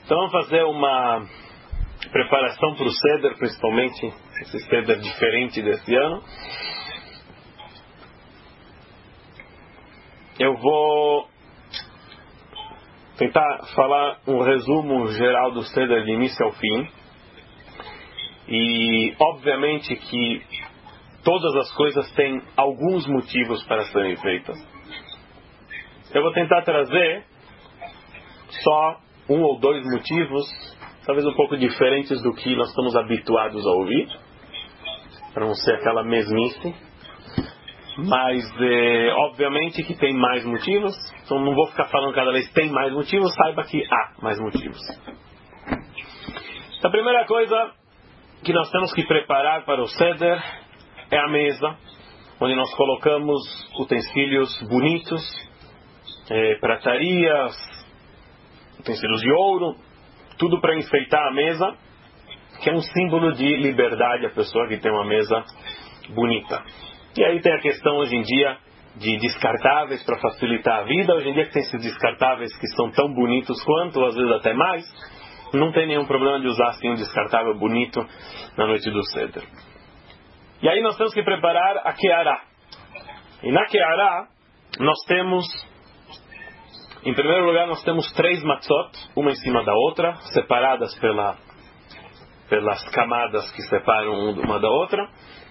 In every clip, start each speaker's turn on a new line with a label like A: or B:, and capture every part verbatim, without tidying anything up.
A: Então vamos fazer uma preparação para o Seder, principalmente esse Seder diferente desse ano. Eu vou tentar falar um resumo geral do Seder de início ao fim. E obviamente que todas as coisas têm alguns motivos para serem feitas. Eu vou tentar trazer só um ou dois motivos, talvez um pouco diferentes do que nós estamos habituados a ouvir, para não ser aquela mesmice. Mas, é, obviamente que tem mais motivos, então não vou ficar falando cada vez tem mais motivos, saiba que há mais motivos. A primeira coisa que nós temos que preparar para o Seder é a mesa, onde nós colocamos utensílios bonitos, é, pratarias, utensílios de ouro, tudo para enfeitar a mesa, que é um símbolo de liberdade, a pessoa que tem uma mesa bonita. E aí tem a questão hoje em dia de descartáveis para facilitar a vida. Hoje em dia que tem esses descartáveis que são tão bonitos quanto, ou às vezes até mais, não tem nenhum problema de usar assim um descartável bonito na noite do Seder. E aí nós temos que preparar a Keará. E na Keará nós temos, em primeiro lugar, nós temos três matzot, uma em cima da outra, separadas pela, pelas camadas que separam uma da outra.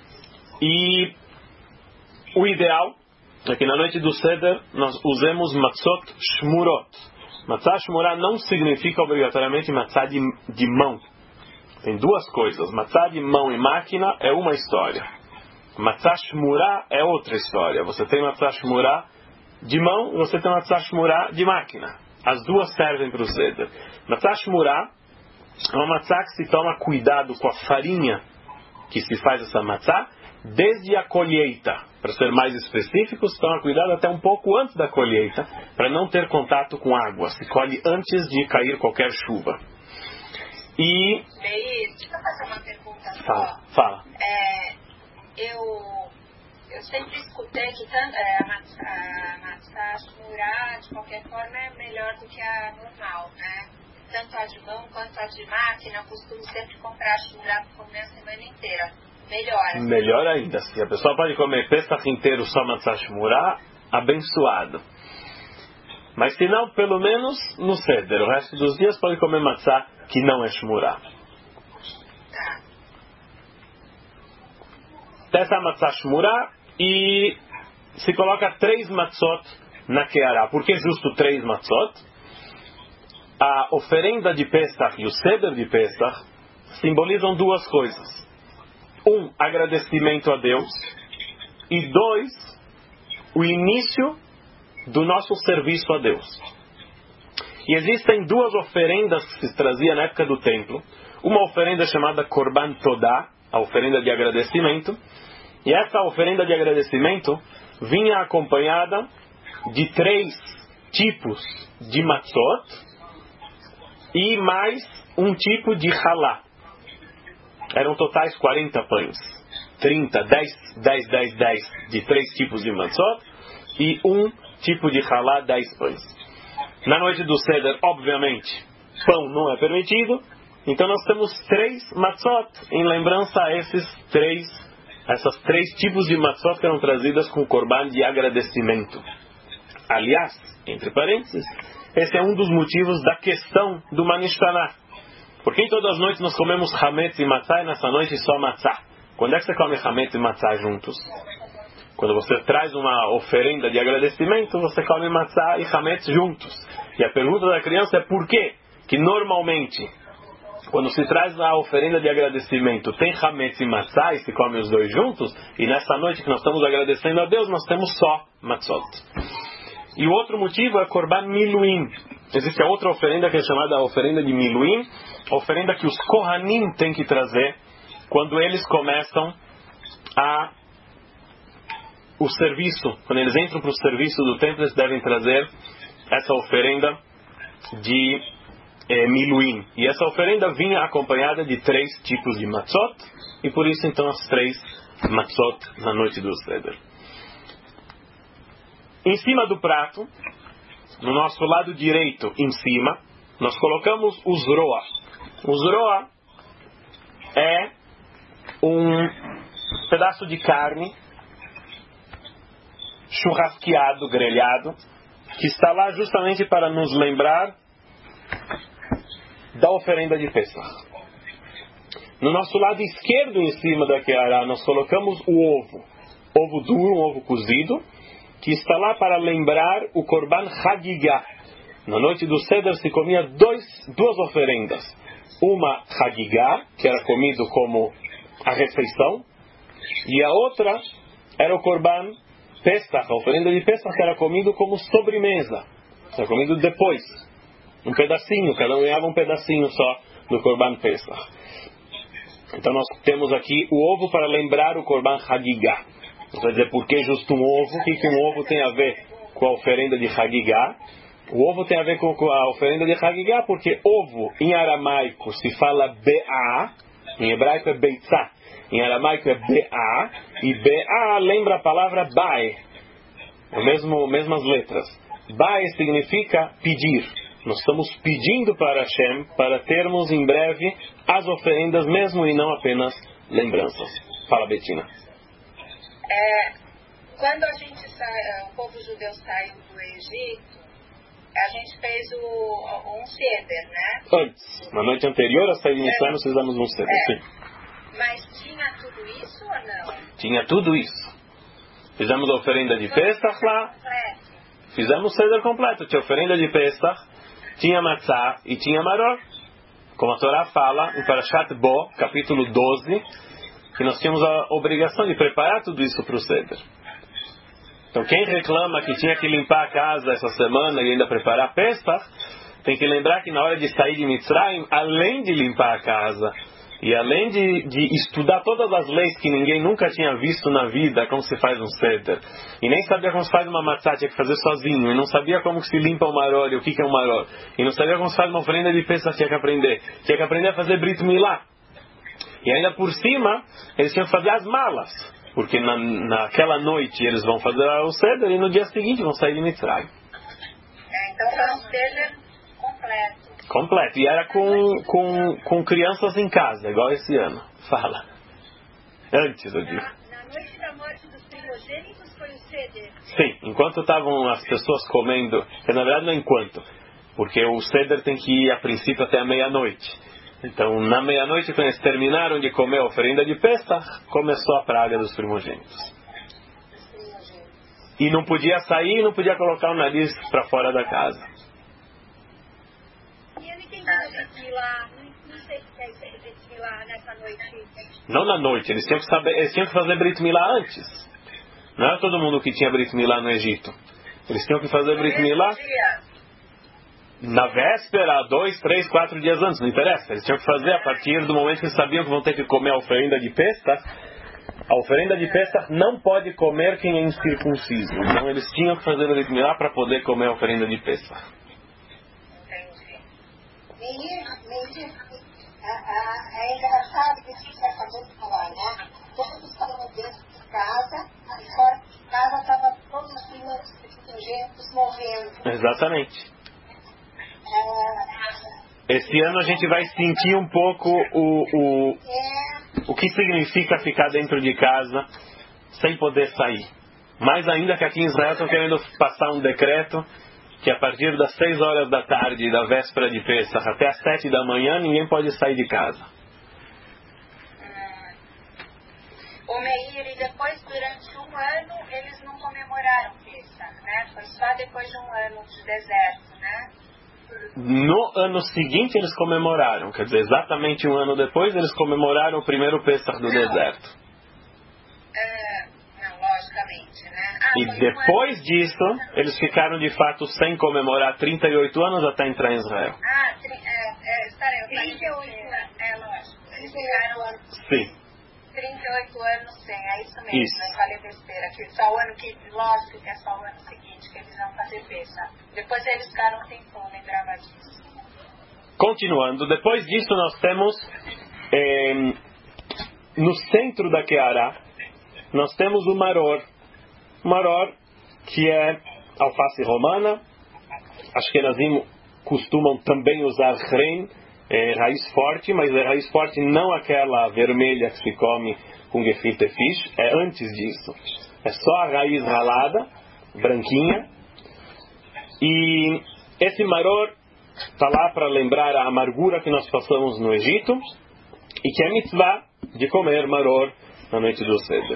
A: E o ideal é que na noite do Seder nós usemos matzot shmurot. Matzah shmurah não significa obrigatoriamente matzah de, de mão. Tem duas coisas. Matzah de mão e máquina é uma história. Matzah shmurah é outra história. Você tem matzah shmurah de mão e você tem matzah shmurah de máquina. As duas servem para o Seder. Matzah shmurah é uma matzah que se toma cuidado com a farinha que se faz essa matzah desde a colheita. Para ser mais específicos, toma cuidado até um pouco antes da colheita, para não ter contato com água. Se colhe antes de cair qualquer chuva. E...
B: Meir, deixa eu fazer uma pergunta só.
A: Fala. Fala.
B: É, eu, eu sempre escutei que tanto, é, a matzah shmurah, de qualquer forma, é melhor do que a normal, né? Tanto a de mão quanto a de máquina, eu costumo sempre comprar a shmurah para comer a semana inteira. Melhor.
A: Melhor ainda. Se a pessoa pode comer Pesach inteiro só matzah shmurah, abençoado. Mas se não, pelo menos no Seder. O resto dos dias pode comer matzah que não é shmurah. Essa é a matzah shmurah e se coloca três matzot na Keará. Por que justo três matzot? A oferenda de Pesach e o Seder de Pesach simbolizam duas coisas. Um, agradecimento a Deus. E dois, o início do nosso serviço a Deus. E existem duas oferendas que se trazia na época do templo. Uma oferenda chamada Korban Todá, a oferenda de agradecimento. E essa oferenda de agradecimento vinha acompanhada de três tipos de matzot e mais um tipo de halá. Eram totais quarenta pães. trinta, dez, dez, dez, dez de três tipos de matzot e um tipo de halá, dez pães. Na noite do Seder, obviamente, pão não é permitido. Então nós temos três matzot em lembrança a esses três, essas três tipos de matzot que eram trazidas com o korban de agradecimento. Aliás, entre parênteses, esse é um dos motivos da questão do Manishtaná. Porque em todas as noites nós comemos hametz e matzah e nessa noite só matzah. Quando é que você come hametz e matzah juntos? Quando você traz uma oferenda de agradecimento, você come matzah e hametz juntos. E a pergunta da criança é por quê? Que normalmente, quando se traz a oferenda de agradecimento, tem hametz e matzah e se come os dois juntos, e nessa noite que nós estamos agradecendo a Deus, nós temos só matzot. E o outro motivo é Korban Miluim. Existe a outra oferenda que é chamada a oferenda de Miluim, a oferenda que os Kohanim têm que trazer quando eles começam a o serviço, quando eles entram para o serviço do templo, eles devem trazer essa oferenda de eh, Miluim. E essa oferenda vinha acompanhada de três tipos de matzot, e por isso então as três matzot na noite do Seder. Em cima do prato, no nosso lado direito, em cima, nós colocamos o zroa. O zroa é um pedaço de carne churrasqueado, grelhado, que está lá justamente para nos lembrar da oferenda de Pesach. No nosso lado esquerdo, em cima da Keará, nós colocamos o ovo. Ovo duro, um ovo cozido, que está lá para lembrar o Korban Hagigah. Na noite do Seder se comia dois, duas oferendas. Uma Hagigah, que era comido como a refeição, e a outra era o Korban Pesach, a oferenda de Pesach, que era comido como sobremesa. Era comido depois. Um pedacinho, cada um ganhava um pedacinho só do Korban Pesach. Então nós temos aqui o ovo para lembrar o Korban Hagigah. Você vai dizer, por que justo um ovo? O que, que um ovo tem a ver com a oferenda de Hagigah? O ovo tem a ver com a oferenda de Hagigah porque ovo, em aramaico, se fala Be'ah, em hebraico é Beitzah, em aramaico é Be'ah, e Be'ah lembra a palavra Bae, o mesmo, mesmas letras. Bae significa pedir. Nós estamos pedindo para Hashem para termos em breve as oferendas mesmo e não apenas lembranças. Fala, Betina.
B: É, quando a gente sai, o povo judeu saiu do Egito, a gente fez o, um ceder, né?
A: Antes, na noite anterior a sair de Mitzrayim, nós fizemos um ceder,
B: é.
A: sim.
B: Mas tinha tudo isso ou não?
A: Tinha tudo isso. Fizemos a oferenda de Pesach lá. Fizemos o ceder completo. Tinha oferenda de Pesach, tinha matzah e tinha maror. Como a Torá fala em Parashat Bo, capítulo doze, que nós tínhamos a obrigação de preparar tudo isso para o ceder. Então quem reclama que tinha que limpar a casa essa semana e ainda preparar Pesach, tem que lembrar que na hora de sair de Mitzrayim, além de limpar a casa e além de, de estudar todas as leis que ninguém nunca tinha visto na vida, como se faz um ceder, e nem sabia como se faz uma matzah, tinha que fazer sozinho, e não sabia como se limpa um maror e o que é um maror, e não sabia como se faz uma oferenda de Pesach, tinha que aprender. Tinha que aprender a fazer Brit Milá. E ainda por cima, eles tinham que fazer as malas, porque na, naquela noite eles vão fazer o ceder e no dia seguinte vão sair de Mitzrayim.
B: É, então foi um ceder completo.
A: Completo. E era com, com, com crianças em casa, igual esse ano. Fala. Antes, eu digo.
B: Na, na noite da morte dos primogênitos foi o ceder?
A: Sim, enquanto estavam as pessoas comendo, que na verdade não é enquanto, porque o ceder tem que ir a princípio até a meia-noite. Então, na meia-noite, quando eles terminaram de comer a oferenda de Pesach, começou a praga dos primogênitos. E não podia sair, não podia colocar o nariz para fora da casa.
B: E eu não entendi o Brit Milá, não sei o que é esse Brit Milá nessa noite.
A: Não na noite, eles tinham que, saber, eles tinham que fazer Brit Milá antes. Não era todo mundo que tinha Brit Milá no Egito. Eles tinham que fazer Brit Milá na véspera, dois, três, quatro dias antes, não interessa. Eles tinham que fazer a partir do momento que eles sabiam que vão ter que comer a oferenda de Pesach. A oferenda de Pesach não pode comer quem é incircunciso. Então eles tinham que fazer o Brit Milá para poder comer a oferenda de Pesach.
B: Entendi.
C: Meir, Meir, é engraçado que isso vai fazer falar, né? Todos estavam dentro de casa, e fora de casa estavam todos os primogênitos morrendo.
A: Exatamente. Esse ano a gente vai sentir um pouco o, o, o que significa ficar dentro de casa sem poder sair. Mais ainda que aqui em Israel estão querendo passar um decreto que a partir das seis horas da tarde da véspera de Pesach até as sete da manhã ninguém pode sair de casa.
B: O Meir, e depois durante um ano eles não comemoraram Pesach, né? Foi só depois de um ano de deserto, né?
A: No ano seguinte eles comemoraram, quer dizer, exatamente um ano depois eles comemoraram o primeiro Pesach do deserto.
B: É, não, logicamente, né? Ah,
A: e depois um disso, eles ficaram de fato sem comemorar trinta e oito anos até entrar em Israel.
B: Ah, tri, é, é, estarei, eu trinta e oito anos, é lógico. Eles ficaram
A: Sim.
B: trinta e oito anos sem, é isso mesmo,
A: isso.
B: Eu falei besteira, que só o ano que, lógico que é só o ano seguinte que eles vão fazer Pesach. Depois eles ficaram um tempão, lembrava disso.
A: Continuando, depois disso nós temos eh, no centro da Keará, nós temos o maror. O maror, que é alface romana, ashkenazim costumam também usar ren, é, raiz forte, mas é raiz forte não aquela vermelha que se come com gefilte fish, é antes disso. É só a raiz ralada, branquinha. E esse maror está lá para lembrar a amargura que nós passamos no Egito e que é mitzvah de comer maror na noite do Seder.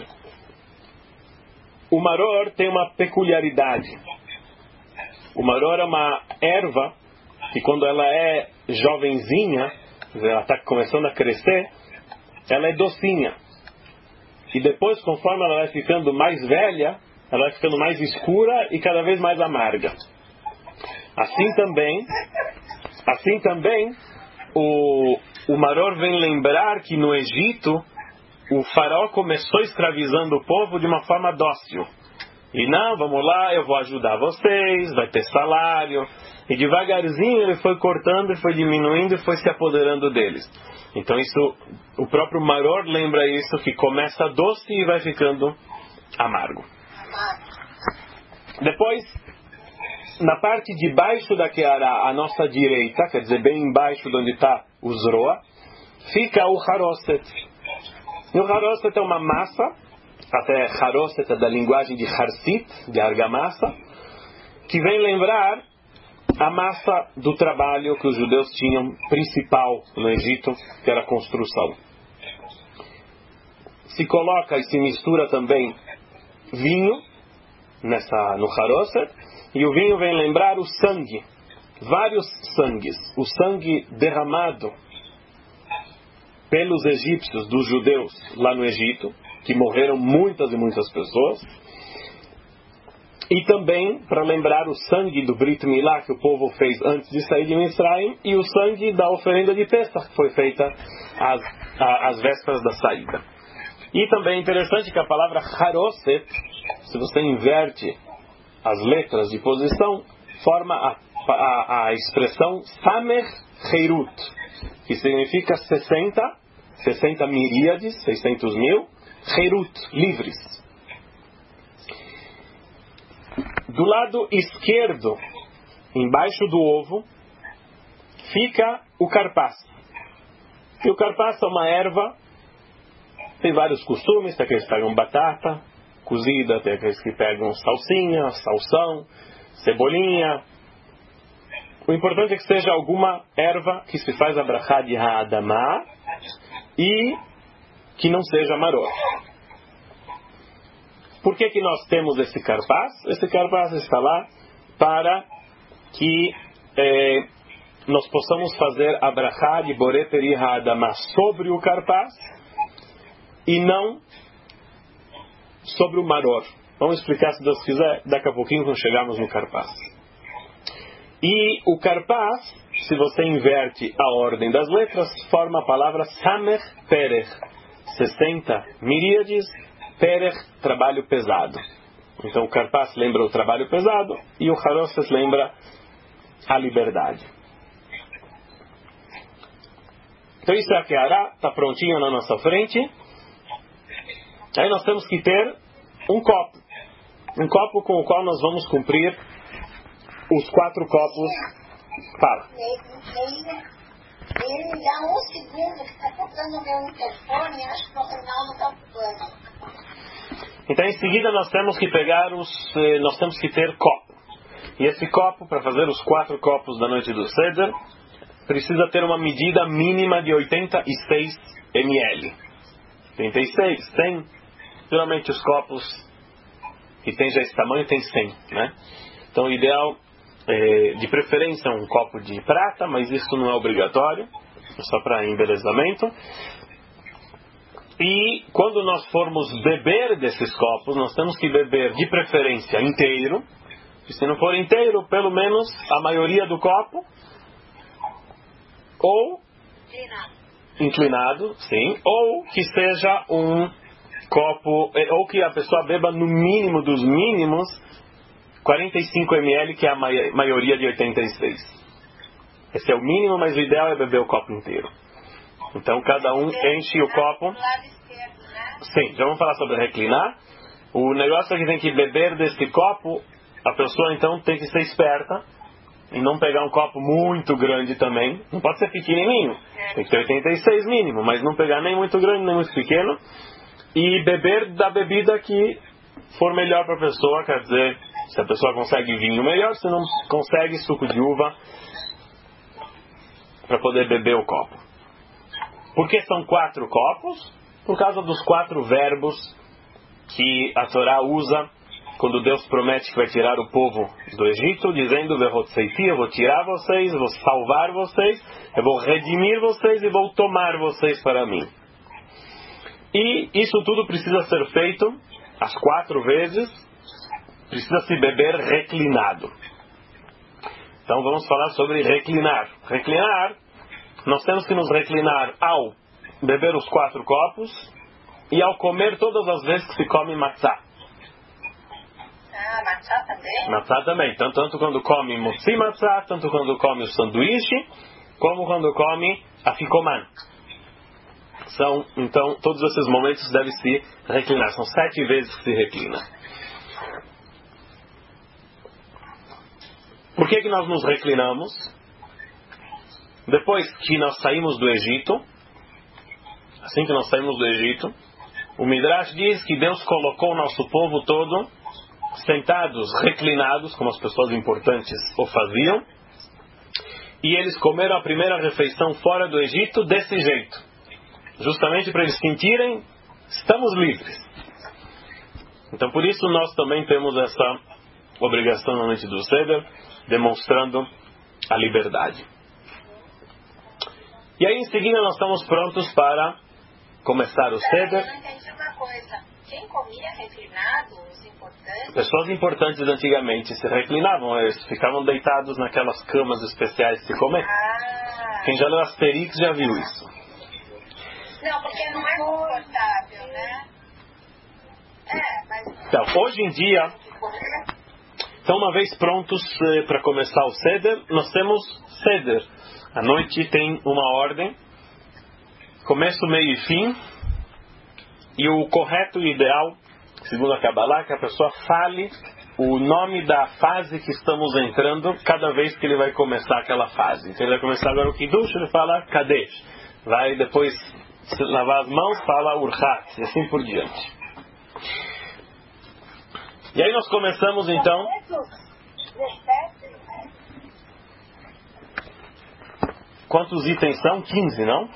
A: O maror tem uma peculiaridade. O maror é uma erva que quando ela é jovenzinha, ela está começando a crescer, ela é docinha. E depois, conforme ela vai ficando mais velha, ela vai ficando mais escura e cada vez mais amarga. Assim também, assim também o, o maror vem lembrar que no Egito o faraó começou escravizando o povo de uma forma dócil. E não, vamos lá, eu vou ajudar vocês, vai ter salário. E devagarzinho ele foi cortando e foi diminuindo e foi se apoderando deles. Então isso, o próprio maror lembra isso, que começa doce e vai ficando amargo. Depois, na parte de baixo da Keará, à nossa direita, quer dizer, bem embaixo de onde está o Zroa, fica o Haroset. E o Haroset é uma massa, até Haroset é da linguagem de Harsit, de argamassa, que vem lembrar a massa do trabalho que os judeus tinham principal no Egito, que era a construção. Se coloca e se mistura também vinho nessa, no Haroset, e o vinho vem lembrar o sangue, vários sangues, o sangue derramado pelos egípcios, dos judeus lá no Egito, que morreram muitas e muitas pessoas, e também para lembrar o sangue do Brit Milá que o povo fez antes de sair de Mitzrayim, e o sangue da oferenda de Pesach que foi feita às, às vésperas da saída. E também é interessante que a palavra Haroset, se você inverte as letras de posição, forma a, a, a expressão Samer Heirut, que significa sessenta, sessenta miríades, seiscentos mil, Heirut, livres. Do lado esquerdo, embaixo do ovo, fica o carpaz. E o carpaz é uma erva, tem vários costumes, tem aqueles que pegam batata cozida, tem aqueles que pegam salsinha, salsão, cebolinha. O importante é que seja alguma erva que se faz a brachá de Ha'adamah e que não seja maror. Por que que nós temos esse carpaz? Esse carpaz está lá para que eh, nós possamos fazer a brachá de Boré Peri Ha'adamah sobre o carpaz e não sobre o maror. Vamos explicar, se Deus quiser, daqui a pouquinho quando chegarmos no carpaz. E o carpaz, se você inverte a ordem das letras, forma a palavra Samer Perech, sessenta miríades, Perech, trabalho pesado. Então o carpaz lembra o trabalho pesado e o Haroset lembra a liberdade. Então isso é a Keará, está prontinho na nossa frente. Aí nós temos que ter um copo. Um copo com o qual nós vamos cumprir os quatro copos. Fala.
C: Ele me dá um segundo que está tocando o meu interfone, acho que o sinal não está pulando.
A: Então em seguida nós temos que pegar os. Nós temos que ter copo. E esse copo, para fazer os quatro copos da noite do Seder, precisa ter uma medida mínima de oitenta e seis mililitros. oitenta e seis, cem. Geralmente os copos que tem já esse tamanho tem cem, né? Então o ideal é, de preferência, um copo de prata, mas isso não é obrigatório, é só para embelezamento. E quando nós formos beber desses copos, nós temos que beber de preferência inteiro, e se não for inteiro, pelo menos a maioria do copo, ou inclinado, inclinado sim, ou que seja um copo, ou que a pessoa beba no mínimo dos mínimos quarenta e cinco mililitros, que é a maioria de oitenta e seis. Esse é o mínimo, mas o ideal é beber o copo inteiro. Então cada um enche o copo. Sim, já vamos falar sobre reclinar. O negócio é que tem que beber desse copo. A pessoa então tem que ser esperta e não pegar um copo muito grande também. Não pode ser pequenininho, tem que ter oitenta e seis mínimo, mas não pegar nem muito grande nem muito pequeno. E beber da bebida que for melhor para a pessoa, quer dizer, se a pessoa consegue vinho, melhor. Se não consegue, suco de uva, para poder beber o copo. Por que são quatro copos? Por causa dos quatro verbos que a Torá usa quando Deus promete que vai tirar o povo do Egito, dizendo: Vehotzeiti, eu vou tirar vocês, eu vou salvar vocês, eu vou redimir vocês e vou tomar vocês para mim. E isso tudo precisa ser feito as quatro vezes, precisa se beber reclinado. Então vamos falar sobre reclinar. Reclinar, nós temos que nos reclinar ao beber os quatro copos e ao comer todas as vezes que se come matzá.
B: Ah, matzá também?
A: Matzá também. Tanto, tanto quando come motzi matzá, tanto quando come o sanduíche, como quando come a ficomã. São, então, todos esses momentos devem se reclinar. São sete vezes que se reclina. Por que que nós nos reclinamos? Depois que nós saímos do Egito, assim que nós saímos do Egito, o Midrash diz que Deus colocou o nosso povo todo sentados, reclinados, como as pessoas importantes o faziam, e eles comeram a primeira refeição fora do Egito desse jeito, justamente para eles sentirem: estamos livres. Então por isso nós também temos essa obrigação na noite do Seder, demonstrando a liberdade. E aí em seguida nós estamos prontos para começar o Seder.
B: Eu não entendi uma coisa. Quem comia reclinado, os importantes?
A: Pessoas importantes antigamente se reclinavam, eles ficavam deitados naquelas camas especiais de se comer.
B: Ah.
A: Quem já leu Asterix já viu isso.
B: Não, porque não é confortável, né? É, mas...
A: Então, hoje em dia, então uma vez prontos eh, para começar o Seder, nós temos Seder. A noite tem uma ordem, começo, meio e fim, e o correto e ideal, segundo a Kabbalah, é que a pessoa fale o nome da fase que estamos entrando cada vez que ele vai começar aquela fase. Então ele vai começar agora o Kiddush, ele fala Kadesh. Vai depois lavar as mãos, fala Urchat, e assim por diante. E aí nós começamos então... Quantos itens são? quinze, não?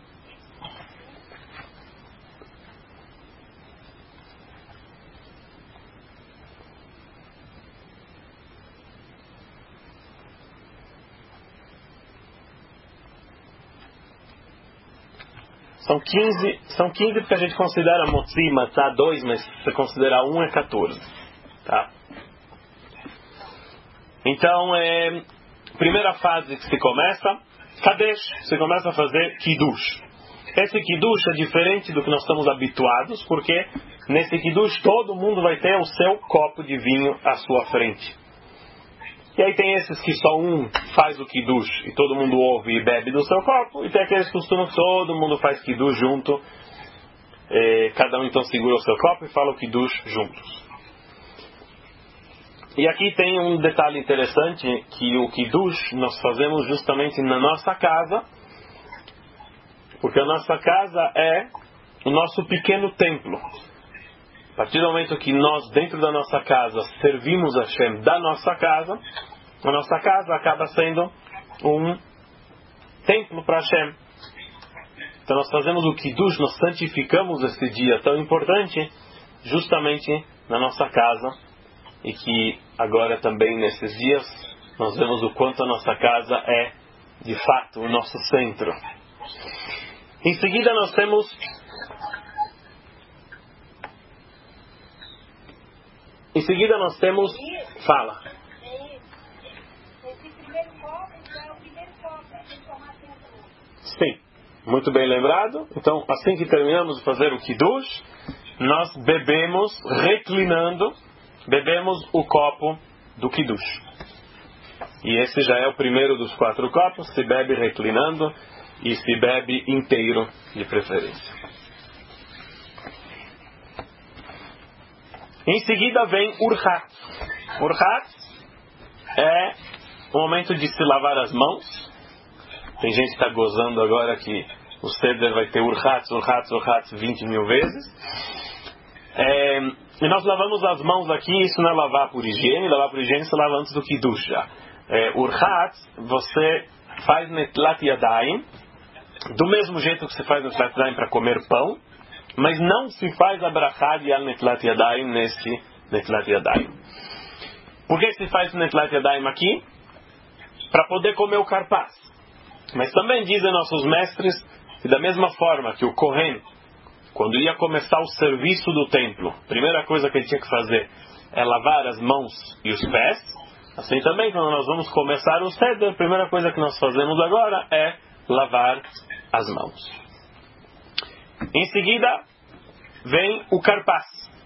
A: São quinze, são quinze porque a gente considera Motzi, Matzá dois, mas se você considerar um é quatorze. Tá? Então, é, primeira fase que se começa, Kadesh, você começa a fazer Kiddush. Esse Kiddush é diferente do que nós estamos habituados, porque nesse Kiddush todo mundo vai ter o seu copo de vinho à sua frente. E aí tem esses que só um faz o Kiddush e todo mundo ouve e bebe do seu copo, e tem aqueles que costumam que todo mundo faz Kiddush junto, eh, cada um então segura o seu copo e fala o Kiddush juntos. E aqui tem um detalhe interessante, que o Kiddush nós fazemos justamente na nossa casa, porque a nossa casa é o nosso pequeno templo. A partir do momento que nós, dentro da nossa casa, servimos a Hashem da nossa casa, a nossa casa acaba sendo um templo para Hashem. Então nós fazemos o Kiddush, nós santificamos esse dia tão importante, justamente na nossa casa, e que agora também nesses dias nós vemos o quanto a nossa casa é, de fato, o nosso centro. Em seguida nós temos... Em seguida nós temos... Fala. Sim, muito bem lembrado. Então, assim que terminamos de fazer o Kiddush, nós bebemos, reclinando, bebemos o copo do Kiddush. E esse já é o primeiro dos quatro copos, se bebe reclinando e se bebe inteiro, de preferência. Em seguida vem Urchat. Urchat é o momento de se lavar as mãos. Tem gente que está gozando agora que o Seder vai ter urhatz, urhatz, urhatz vinte mil vezes. É, e nós lavamos as mãos aqui, isso não é lavar por higiene, lavar por higiene se lava antes do Kiddush já. É, urhatz, você faz netlat yadayim, do mesmo jeito que você faz netlat yadayim para comer pão, mas não se faz a brachá de al netlat yadayim neste netlat yadayim. Por que se faz netlat yadayim aqui? Para poder comer o karpaz. Mas também dizem nossos mestres que da mesma forma que o Kohen, quando ia começar o serviço do templo, a primeira coisa que ele tinha que fazer é lavar as mãos e os pés, assim também quando nós vamos começar o Seder, a primeira coisa que nós fazemos agora é lavar as mãos. Em seguida vem o karpaz.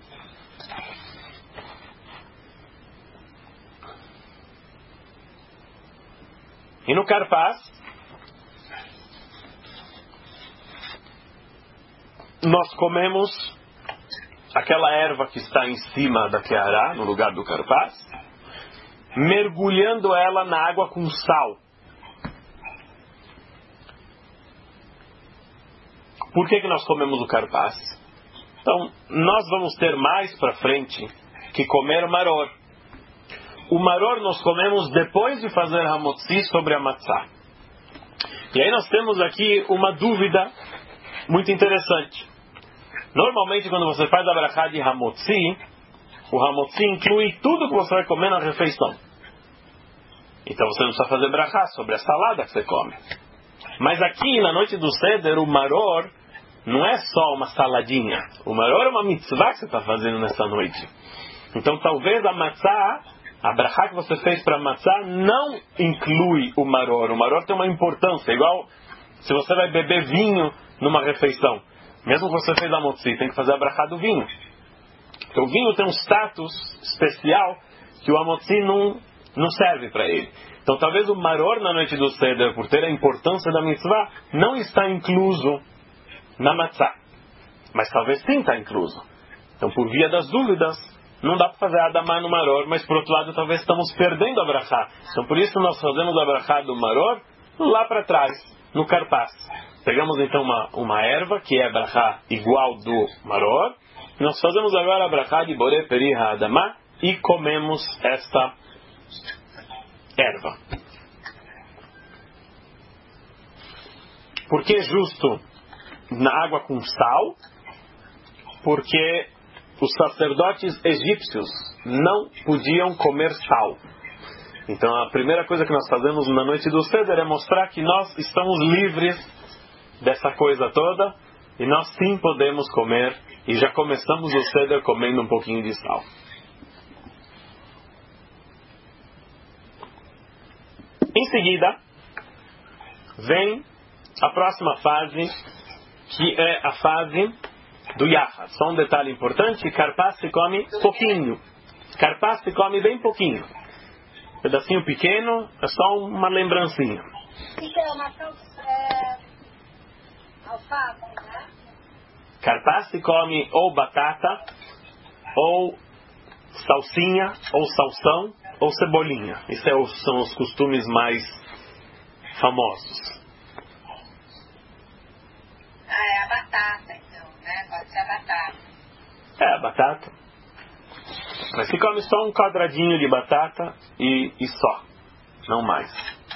A: E no karpaz nós comemos aquela erva que está em cima da keará, no lugar do karpaz, mergulhando ela na água com sal. Por que que nós comemos o karpaz? Então, nós vamos ter mais para frente que comer maror. O maror nós comemos depois de fazer hamotzi sobre a matzá. E aí nós temos aqui uma dúvida muito interessante. Normalmente quando você faz a brachá de hamotzi, o hamotzi inclui tudo que você vai comer na refeição. Então você não precisa fazer brachá sobre a salada que você come. Mas aqui na noite do Seder, o maror não é só uma saladinha. O maror é uma mitzvah que você está fazendo nessa noite. Então talvez a matzá, a brachá que você fez para a matzá não inclui o maror. O maror tem uma importância, igual se você vai beber vinho numa refeição. Mesmo que você fez a motzi, tem que fazer a brachá do vinho. Então o vinho tem um status especial que o amotzi não, não serve para ele. Então talvez o maror na noite do Seder, por ter a importância da mitzvah, não está incluso na matzá. Mas talvez sim está incluso. Então por via das dúvidas, não dá para fazer a adamá no maror, mas por outro lado talvez estamos perdendo a brachá. Então por isso nós fazemos a brachá do maror lá para trás, no karpaz. Pegamos então uma, uma erva, que é a brachá igual do maror, e nós fazemos agora a brachá de boré peri ha'adamá e comemos esta erva. Por que justo na água com sal? Porque os sacerdotes egípcios não podiam comer sal. Então a primeira coisa que nós fazemos na noite do Seder é mostrar que nós estamos livres dessa coisa toda e nós sim podemos comer, e já começamos o Seder comendo um pouquinho de sal. Em seguida vem a próxima fase, que é a fase do Yachad. Só um detalhe importante: karpaz se come pouquinho. Karpaz se come bem pouquinho. Um pedacinho pequeno, é só uma lembrancinha.
C: Então, Matheus, é... alface, né?
A: Karpaz se come ou batata, ou salsinha, ou salsão, ou cebolinha. Esses são os costumes mais famosos.
B: Ah, é a batata, então, né? Pode ser a batata.
A: É, a batata. Mas se come só um quadradinho de batata e, e só. Não mais.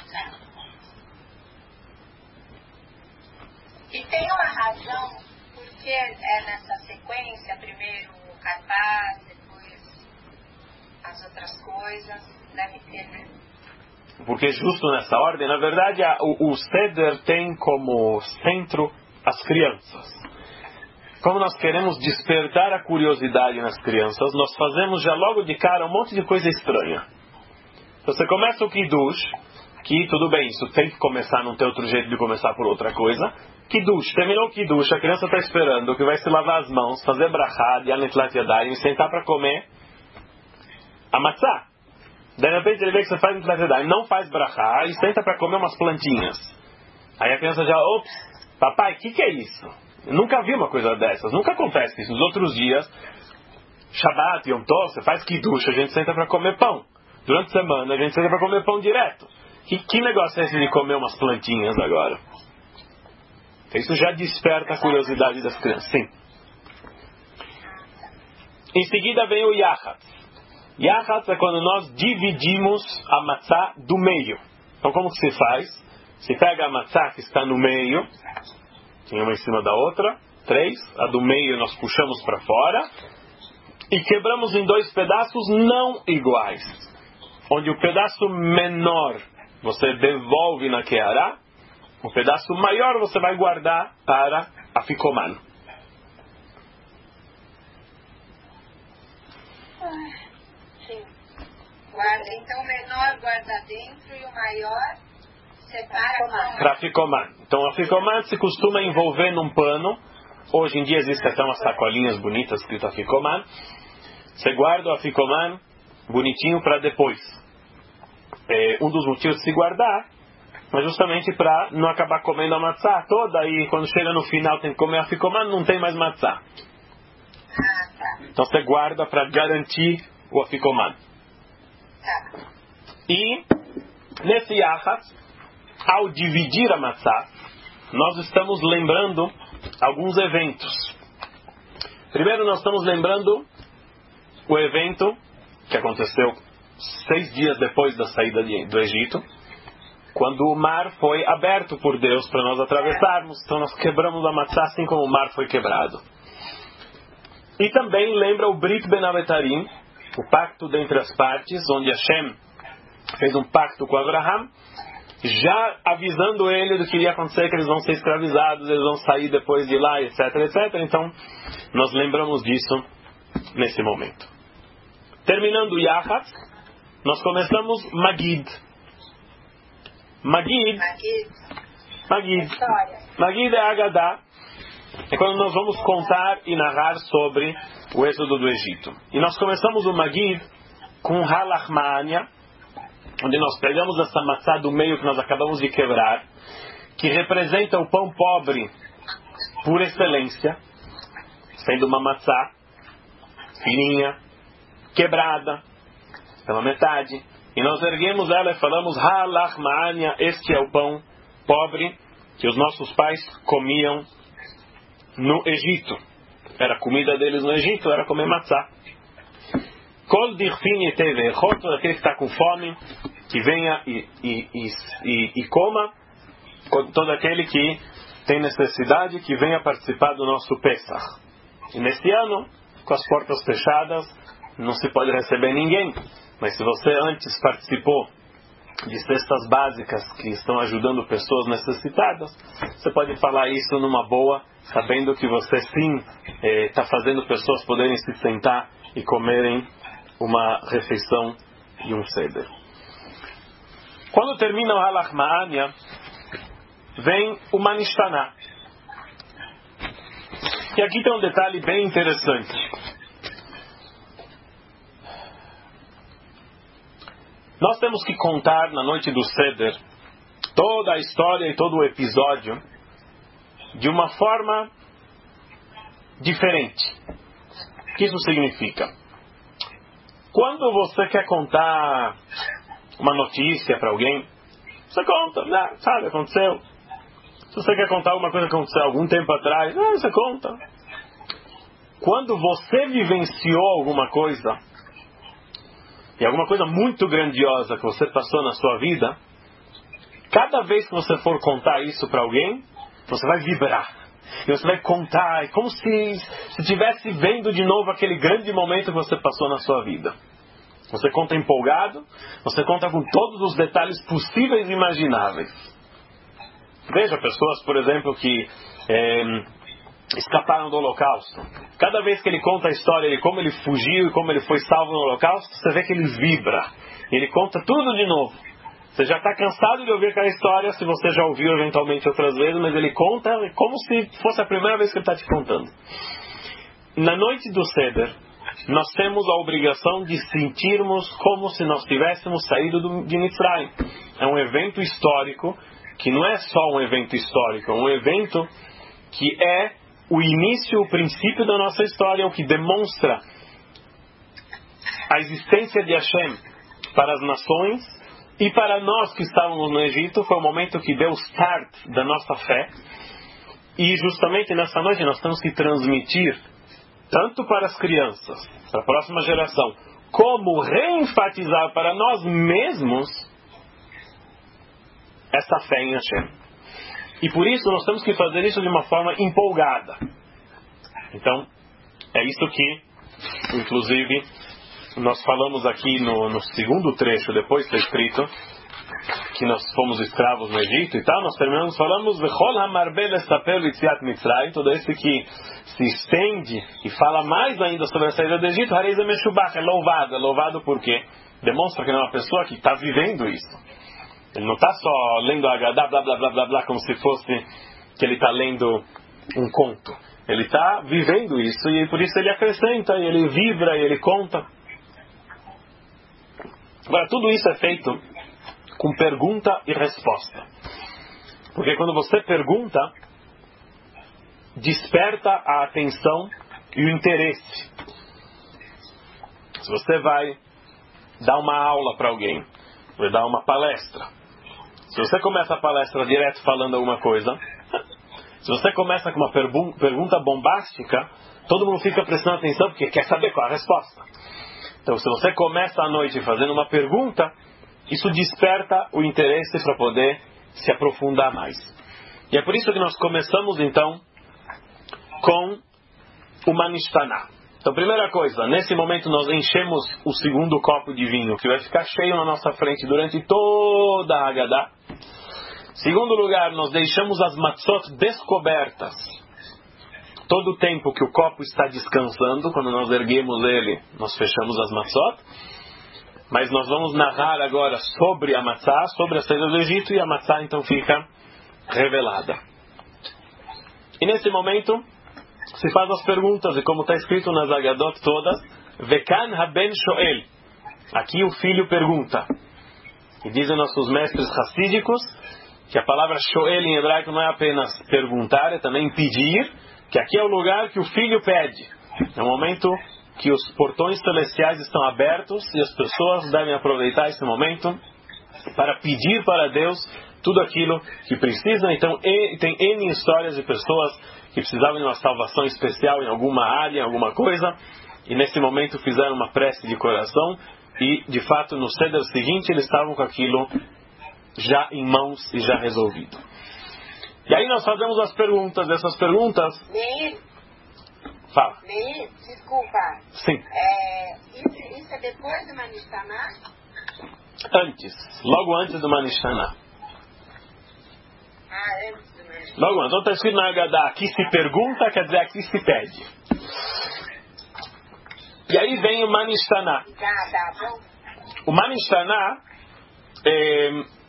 B: E tem uma razão porque é nessa sequência, primeiro o karpaz, depois as outras coisas, deve ter, né?
A: Porque justo nessa ordem, na verdade, a, o, o Seder tem como centro as crianças. Como nós queremos despertar a curiosidade nas crianças, nós fazemos já logo de cara um monte de coisa estranha. Você começa o Kiddush, que tudo bem, isso tem que começar, não tem outro jeito de começar por outra coisa. Kiddush, terminou o Kiddush, a criança está esperando que vai se lavar as mãos, fazer brachá, de netlat yadayim, sentar para comer a matzá. De repente ele vê que você faz netlat yadayim, não faz brachá e senta para comer umas plantinhas. Aí a criança já, ops, papai, o que, que é isso? Eu nunca vi uma coisa dessas, nunca acontece isso. Nos outros dias, Shabbat, Yom Tov, você faz Kiddush, a gente senta para comer pão. Durante a semana a gente senta para comer pão direto. Que, que negócio é esse de comer umas plantinhas agora? Isso já desperta a curiosidade das crianças. Sim. Em seguida vem o Yachatz. Yachatz é quando nós dividimos a matzá do meio. Então como que se faz? Se pega a matzá que está no meio, tem uma em cima da outra, três, a do meio nós puxamos para fora e quebramos em dois pedaços não iguais. Onde o pedaço menor você devolve na Keará, o pedaço maior você vai guardar para a Ficomã.
B: Sim. Guarda, então o menor guarda dentro e o maior separa
A: para a Ficomã. Então a Ficomã se costuma envolver num pano. Hoje em dia existem até umas sacolinhas bonitas escrito a Ficomã. Você guarda a Ficomã bonitinho para depois. É, um dos motivos de se guardar mas justamente para não acabar comendo a matzá toda e quando chega no final tem que comer a Ficomã, não tem mais matzá. Então você guarda para garantir o Aficomã. E nesse Yachatz, ao dividir a matzá, nós estamos lembrando alguns eventos. Primeiro nós estamos lembrando o evento que aconteceu seis dias depois da saída do Egito, quando o mar foi aberto por Deus para nós atravessarmos. Então nós quebramos a matzá assim como o mar foi quebrado. E também lembra o Brit Ben Avetarim, o pacto dentre as partes, onde Hashem fez um pacto com Abraham, já avisando ele do que iria acontecer, que eles vão ser escravizados, eles vão sair depois de lá, etc, etcétera. Então nós lembramos disso nesse momento. Terminando o Yachatz, nós começamos Magid. Magid, Magid, Magid é Agadá, é quando nós vamos contar e narrar sobre o êxodo do Egito. E nós começamos o Magid com Halachmania, onde nós pegamos essa matzá do meio que nós acabamos de quebrar, que representa o pão pobre por excelência, sendo uma matzá fininha, quebrada pela metade. E nós erguemos ela e falamos, Halachmania, este é o pão pobre que os nossos pais comiam no Egito. Era a comida deles no Egito, era comer matzá. Kol dirfin etevechot, todo aquele que está com fome, que venha e, e, e, e, e coma. Todo aquele que tem necessidade, que venha participar do nosso Pesach. E neste ano, com as portas fechadas, não se pode receber ninguém. Mas se você antes participou de cestas básicas que estão ajudando pessoas necessitadas, você pode falar isso numa boa, sabendo que você sim está eh, fazendo pessoas poderem se sentar e comerem uma refeição e um seder. Quando termina o Halachmania, vem o Manishtaná. E aqui tem um detalhe bem interessante. Nós temos que contar na noite do Seder toda a história e todo o episódio de uma forma diferente. O que isso significa? Quando você quer contar uma notícia para alguém, você conta, né? Sabe, aconteceu. Se você quer contar alguma coisa que aconteceu algum tempo atrás, ah, você conta. Quando você vivenciou alguma coisa, e alguma coisa muito grandiosa que você passou na sua vida, cada vez que você for contar isso para alguém, você vai vibrar. E você vai contar, como se estivesse vendo de novo aquele grande momento que você passou na sua vida. Você conta empolgado, você conta com todos os detalhes possíveis e imagináveis. Veja pessoas, por exemplo, que é, escaparam do Holocausto. Cada vez que ele conta a história de como ele fugiu e como ele foi salvo no Holocausto, você vê que ele vibra. Ele conta tudo de novo. Você já está cansado de ouvir aquela história, se você já ouviu eventualmente outras vezes, mas ele conta como se fosse a primeira vez que ele está te contando. Na noite do Seder, nós temos a obrigação de sentirmos como se nós tivéssemos saído do, de Mitzrayim. É um evento histórico, que não é só um evento histórico, é um evento que é o início, o princípio da nossa história, o que demonstra a existência de Hashem para as nações e para nós que estávamos no Egito. Foi o momento que deu o start da nossa fé. E justamente nessa noite nós temos que transmitir, tanto para as crianças, para a próxima geração, como reenfatizar para nós mesmos essa fé em Hashem. E por isso nós temos que fazer isso de uma forma empolgada. Então, é isso que, inclusive, nós falamos aqui no, no segundo trecho, depois está escrito que nós fomos escravos no Egito e tal. Nós terminamos, falamos V'chol hamarbe lesaper l'yetziat Mitzrayim, todo esse que se estende e fala mais ainda sobre a saída do Egito. Harei ze meshubach, é louvado. É louvado por quê? Demonstra que não é uma pessoa que está vivendo isso. Ele não está só lendo a Haggadah, blá blá blá blá blá, como se fosse que ele está lendo um conto. Ele está vivendo isso e por isso ele acrescenta, e ele vibra, e ele conta. Agora, tudo isso é feito com pergunta e resposta. Porque quando você pergunta, desperta a atenção e o interesse. Se você vai dar uma aula para alguém, vai dar uma palestra, se você começa a palestra direto falando alguma coisa, se você começa com uma pergun- pergunta bombástica, todo mundo fica prestando atenção porque quer saber qual é a resposta. Então, se você começa a noite fazendo uma pergunta, isso desperta o interesse para poder se aprofundar mais. E é por isso que nós começamos, então, com o Manishtaná. Então, primeira coisa, nesse momento nós enchemos o segundo copo de vinho, que vai ficar cheio na nossa frente durante toda a Haggadah. Segundo lugar, nós deixamos as matzot descobertas. Todo o tempo que o copo está descansando, quando nós erguemos ele, nós fechamos as matzot. Mas nós vamos narrar agora sobre a matzá, sobre a saída do Egito, e a matzá então fica revelada. E nesse momento se faz as perguntas, e como está escrito nas Haggadot todas, Vekan haben shoel. Aqui o filho pergunta. E dizem nossos mestres racídicos que a palavra shoel em hebraico não é apenas perguntar, é também pedir, que aqui é o lugar que o filho pede. É o momento que os portões celestiais estão abertos e as pessoas devem aproveitar esse momento para pedir para Deus tudo aquilo que precisam. Então tem N histórias de pessoas que precisavam de uma salvação especial em alguma área, em alguma coisa, e nesse momento fizeram uma prece de coração e de fato no Seder seguinte eles estavam com aquilo já em mãos e já resolvido. E aí nós fazemos as perguntas. Essas perguntas...
C: Meir,
A: Fala.
C: Meir, desculpa.
A: Sim.
C: É, isso, isso é depois do Manishtaná?
A: Antes. Logo antes do Manishtaná.
C: Ah, antes do Manishtaná.
A: Logo antes. Então está escrito na Haggadah, aqui se pergunta, quer dizer aqui se pede. E aí vem o Manishtaná.
C: Tá, tá bom.
A: O Manishtaná... É,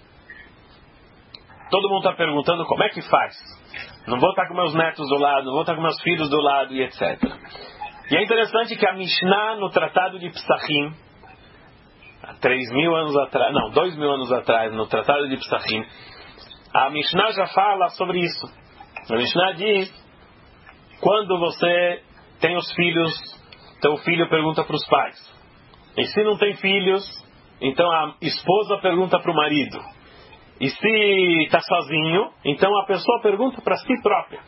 A: todo mundo está perguntando como é que faz. Não vou estar com meus netos do lado, não vou estar com meus filhos do lado e etcétera. E é interessante que a Mishnah, no Tratado de Psachim, há três mil anos atrás, não, dois mil anos atrás, no Tratado de Psachim, a Mishnah já fala sobre isso. A Mishnah diz, quando você tem os filhos, então o filho pergunta para os pais. E se não tem filhos, então a esposa pergunta para o marido. E se está sozinho, então a pessoa pergunta para si própria.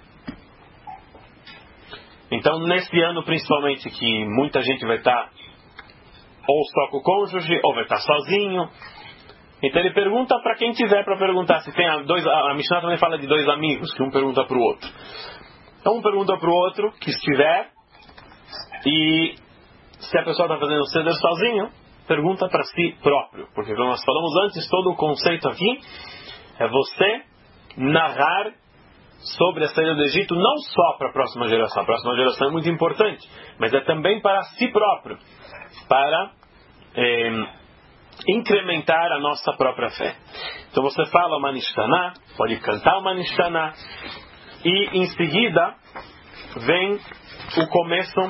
A: Então, nesse ano, principalmente, que muita gente vai estar ou só com o cônjuge, ou vai estar sozinho. Então, ele pergunta para quem tiver para perguntar. Se tem dois, a Mishnah também fala de dois amigos, que um pergunta para o outro. Então, um pergunta para o outro, que estiver, e se a pessoa está fazendo o ceder sozinho, pergunta para si próprio. Porque, como nós falamos antes, todo o conceito aqui é você narrar sobre a saída do Egito, não só para a próxima geração. A próxima geração é muito importante, mas é também para si próprio, para é, incrementar a nossa própria fé. Então você fala o Manishtaná, pode cantar o Manishtaná, e em seguida vem o começo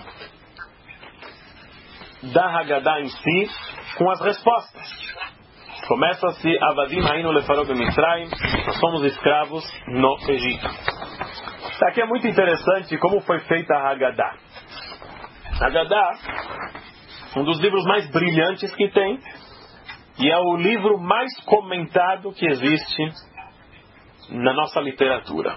A: da Haggadah em si, com as respostas. Começa-se Avadim Hainu Lefaró B'Mitzrayim, nós somos escravos no Egito. Aqui é muito interessante como foi feita a Haggadah. Haggadah, um dos livros mais brilhantes que tem, e é o livro mais comentado que existe na nossa literatura.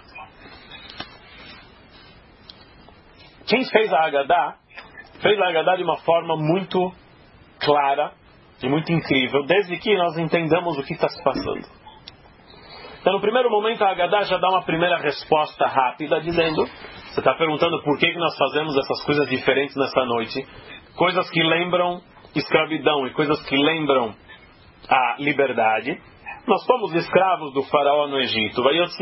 A: Quem fez a Haggadah, fez a Haggadah de uma forma muito clara e muito incrível, desde que nós entendamos o que está se passando. Então, no primeiro momento, a Haggadah já dá uma primeira resposta rápida, dizendo, você está perguntando por que, que nós fazemos essas coisas diferentes nessa noite, coisas que lembram escravidão e coisas que lembram a liberdade. Nós fomos escravos do faraó no Egito.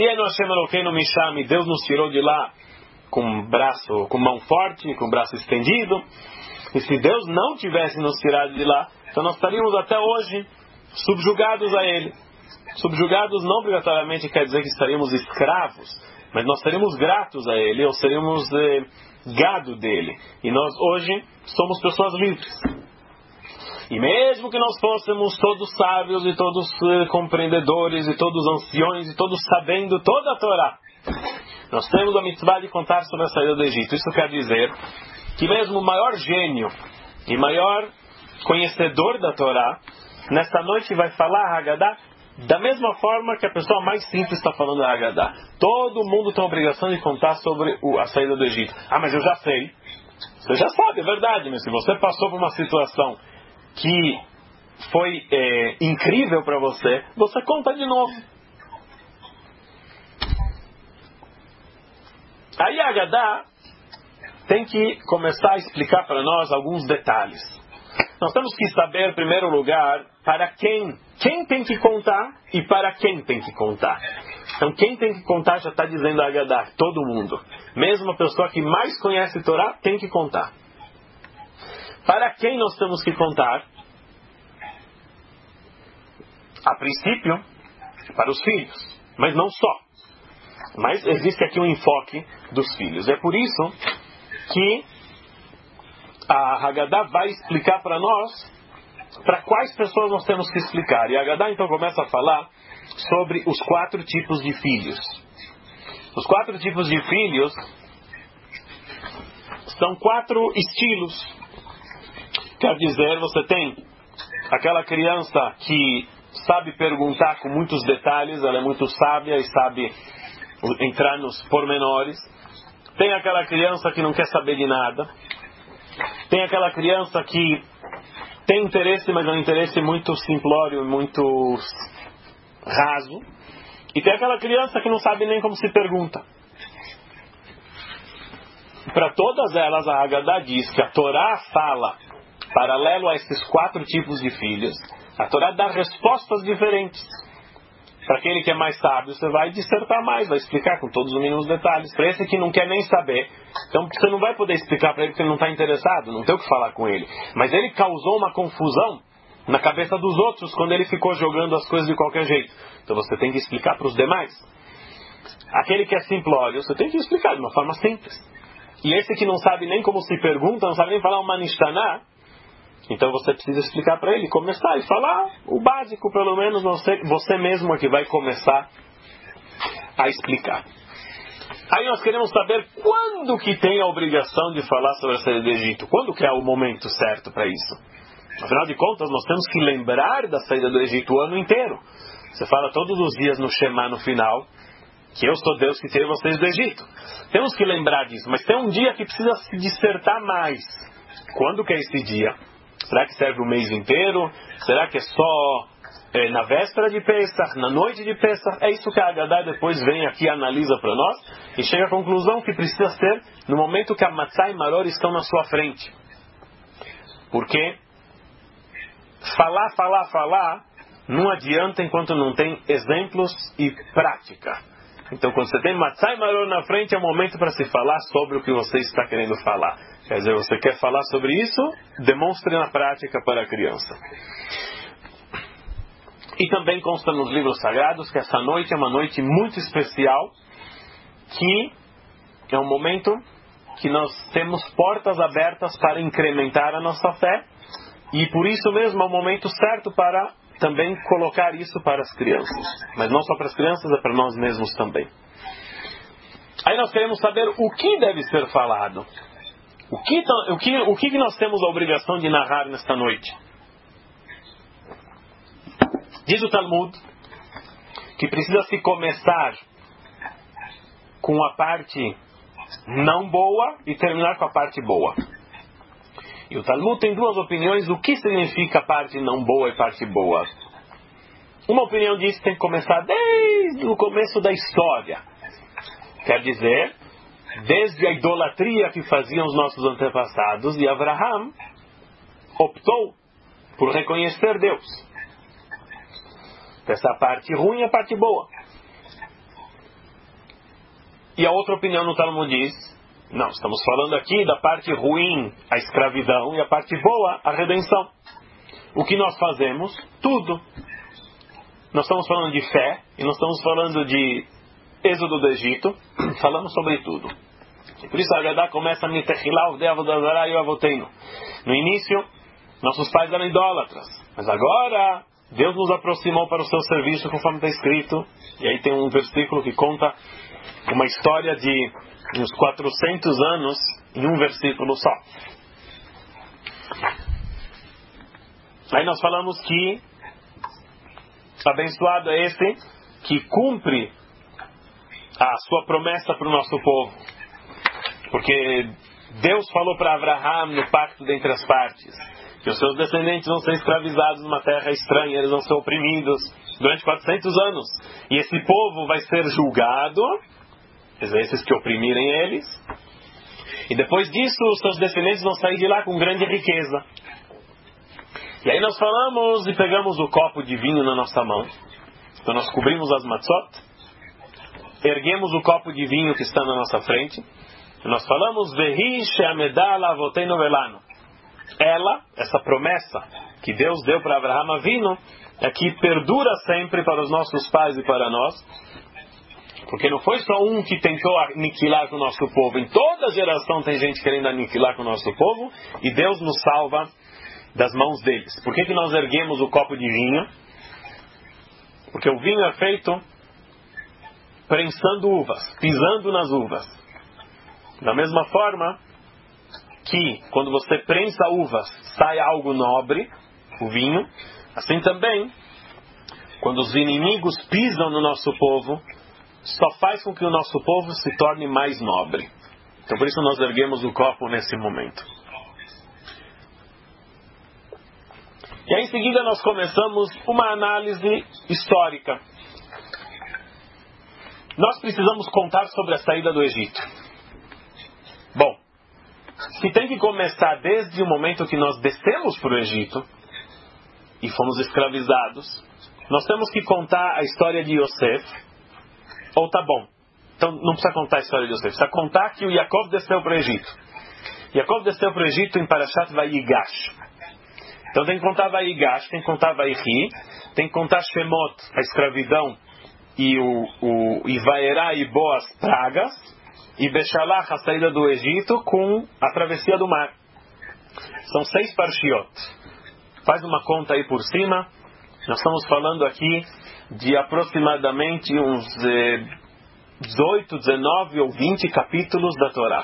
A: Deus nos tirou de lá com braço, com mão forte, com braço estendido. E se Deus não tivesse nos tirado de lá, então nós estaríamos até hoje subjugados a Ele. Subjugados não obrigatoriamente quer dizer que estaríamos escravos, mas nós seríamos gratos a Ele, ou seríamos eh, gado dele. E nós hoje somos pessoas livres. E mesmo que nós fôssemos todos sábios e todos eh, compreendedores e todos anciões e todos sabendo toda a Torá, nós temos a mitzvah de contar sobre a saída do Egito. Isso quer dizer que mesmo o maior gênio e maior conhecedor da Torá, nesta noite vai falar a Haggadah da mesma forma que a pessoa mais simples está falando a Haggadah. Todo mundo tem a obrigação de contar sobre a saída do Egito. Ah, mas eu já sei. Você já sabe, é verdade, mas se você passou por uma situação que foi é, incrível para você, você conta de novo. Aí a Haggadah tem que começar a explicar para nós alguns detalhes. Nós temos que saber, em primeiro lugar, para quem, quem tem que contar e para quem tem que contar. Então, quem tem que contar já está dizendo a Haggadah, todo mundo. Mesmo a pessoa que mais conhece Torá tem que contar. Para quem nós temos que contar? A princípio, para os filhos, mas não só. Mas existe aqui um enfoque dos filhos. É por isso que a Haggadah vai explicar para nós para quais pessoas nós temos que explicar. E a Haggadah então começa a falar sobre os quatro tipos de filhos. Os quatro tipos de filhos são quatro estilos. Quer dizer, você tem aquela criança que sabe perguntar com muitos detalhes, ela é muito sábia e sabe entrar nos pormenores. Tem aquela criança que não quer saber de nada. Tem aquela criança que tem interesse, mas é um interesse muito simplório, muito raso. E tem aquela criança que não sabe nem como se pergunta. Para todas elas, a Haggadah diz que a Torá fala, paralelo a esses quatro tipos de filhos, a Torá dá respostas diferentes. Para aquele que é mais sábio, você vai dissertar mais, vai explicar com todos os mínimos detalhes. Para esse que não quer nem saber, então você não vai poder explicar para ele porque ele não está interessado, não tem o que falar com ele. Mas ele causou uma confusão na cabeça dos outros quando ele ficou jogando as coisas de qualquer jeito. Então você tem que explicar para os demais. Aquele que é simplório, você tem que explicar de uma forma simples. E esse que não sabe nem como se pergunta, não sabe nem falar uma nishtaná, então você precisa explicar para ele, começar e falar o básico, pelo menos você, você mesmo é que vai começar a explicar. Aí nós queremos saber quando que tem a obrigação de falar sobre a saída do Egito, quando que é o momento certo para isso. Afinal de contas, nós temos que lembrar da saída do Egito o ano inteiro. Você fala todos os dias no Shema no final, que eu sou Deus que tirei vocês do Egito. Temos que lembrar disso, mas tem um dia que precisa se dissertar mais. Quando que é esse dia? Será que serve o mês inteiro? Será que é só é, na véspera de Pesach, na noite de Pesach? É isso que a Haggadah depois vem aqui e analisa para nós e chega à conclusão que precisa ser no momento que a Matzah e Maror estão na sua frente. Porque falar, falar, falar não adianta enquanto não tem exemplos e prática. Então, quando você tem Matzah e Maror na frente, é o momento para se falar sobre o que você está querendo falar. Quer dizer, você quer falar sobre isso? Demonstre na prática para a criança. E também consta nos livros sagrados que essa noite é uma noite muito especial, que é um momento que nós temos portas abertas para incrementar a nossa fé, e por isso mesmo é o momento certo para também colocar isso para as crianças. Mas não só para as crianças, é para nós mesmos também. Aí nós queremos saber o que deve ser falado. O que, o que, o que nós temos a obrigação de narrar nesta noite? Diz o Talmud que precisa se começar com a parte não boa e terminar com a parte boa. E o Talmud tem duas opiniões do que significa a parte não boa e parte boa. Uma opinião diz que tem que começar desde o começo da história. Quer dizer, desde a idolatria que faziam os nossos antepassados, e Abraham optou por reconhecer Deus. Essa parte ruim e a parte boa. E a outra opinião no Talmud diz, não, estamos falando aqui da parte ruim, a escravidão, e a parte boa, a redenção. O que nós fazemos? Tudo. Nós estamos falando de fé, e nós estamos falando de êxodo do Egito, falamos sobre tudo. E por isso a Agadá começa a Mitechilá, Udeavodazará e Avoteino. No início, nossos pais eram idólatras, mas agora Deus nos aproximou para o seu serviço, conforme está escrito. E aí tem um versículo que conta uma história de uns quatrocentos anos em um versículo só. Aí nós falamos que abençoado é esse que cumpre a sua promessa para o nosso povo. Porque Deus falou para Abraham no pacto dentre as partes que os seus descendentes vão ser escravizados numa terra estranha, eles vão ser oprimidos durante quatrocentos anos. E esse povo vai ser julgado, esses que oprimirem eles. E depois disso, os seus descendentes vão sair de lá com grande riqueza. E aí nós falamos e pegamos o copo de vinho na nossa mão. Então nós cobrimos as matzot, erguemos o copo de vinho que está na nossa frente. E nós falamos, Vehi she'amedala avoteinu velano. Ela, essa promessa que Deus deu para Abraham Avinu, é que perdura sempre para os nossos pais e para nós. Porque não foi só um que tentou aniquilar com o nosso povo. Em toda geração tem gente querendo aniquilar com o nosso povo. E Deus nos salva das mãos deles. Por que que nós erguemos o copo de vinho? Porque o vinho é feito prensando uvas, pisando nas uvas. Da mesma forma que quando você prensa uvas sai algo nobre, o vinho, assim também, quando os inimigos pisam no nosso povo, só faz com que o nosso povo se torne mais nobre. Então por isso nós erguemos o copo nesse momento. E aí em seguida nós começamos uma análise histórica. Nós precisamos contar sobre a saída do Egito. Bom, se tem que começar desde o momento que nós descemos para o Egito e fomos escravizados, nós temos que contar a história de Yosef. Ou tá bom, então não precisa contar a história de Yosef, precisa contar que o Yaakov desceu para o Egito. Yaakov desceu para o Egito em Parashat Vayigash. Então tem que contar Vayigash, tem que contar Vayhi, tem que contar Shemot, a escravidão, e o, o e Vaerá e Boas pragas, e Beshalach, a saída do Egito, com a travessia do mar. São seis parshiot. Faz uma conta aí por cima. Nós estamos falando aqui de aproximadamente uns eh, dezoito, dezenove ou vinte capítulos da Torá.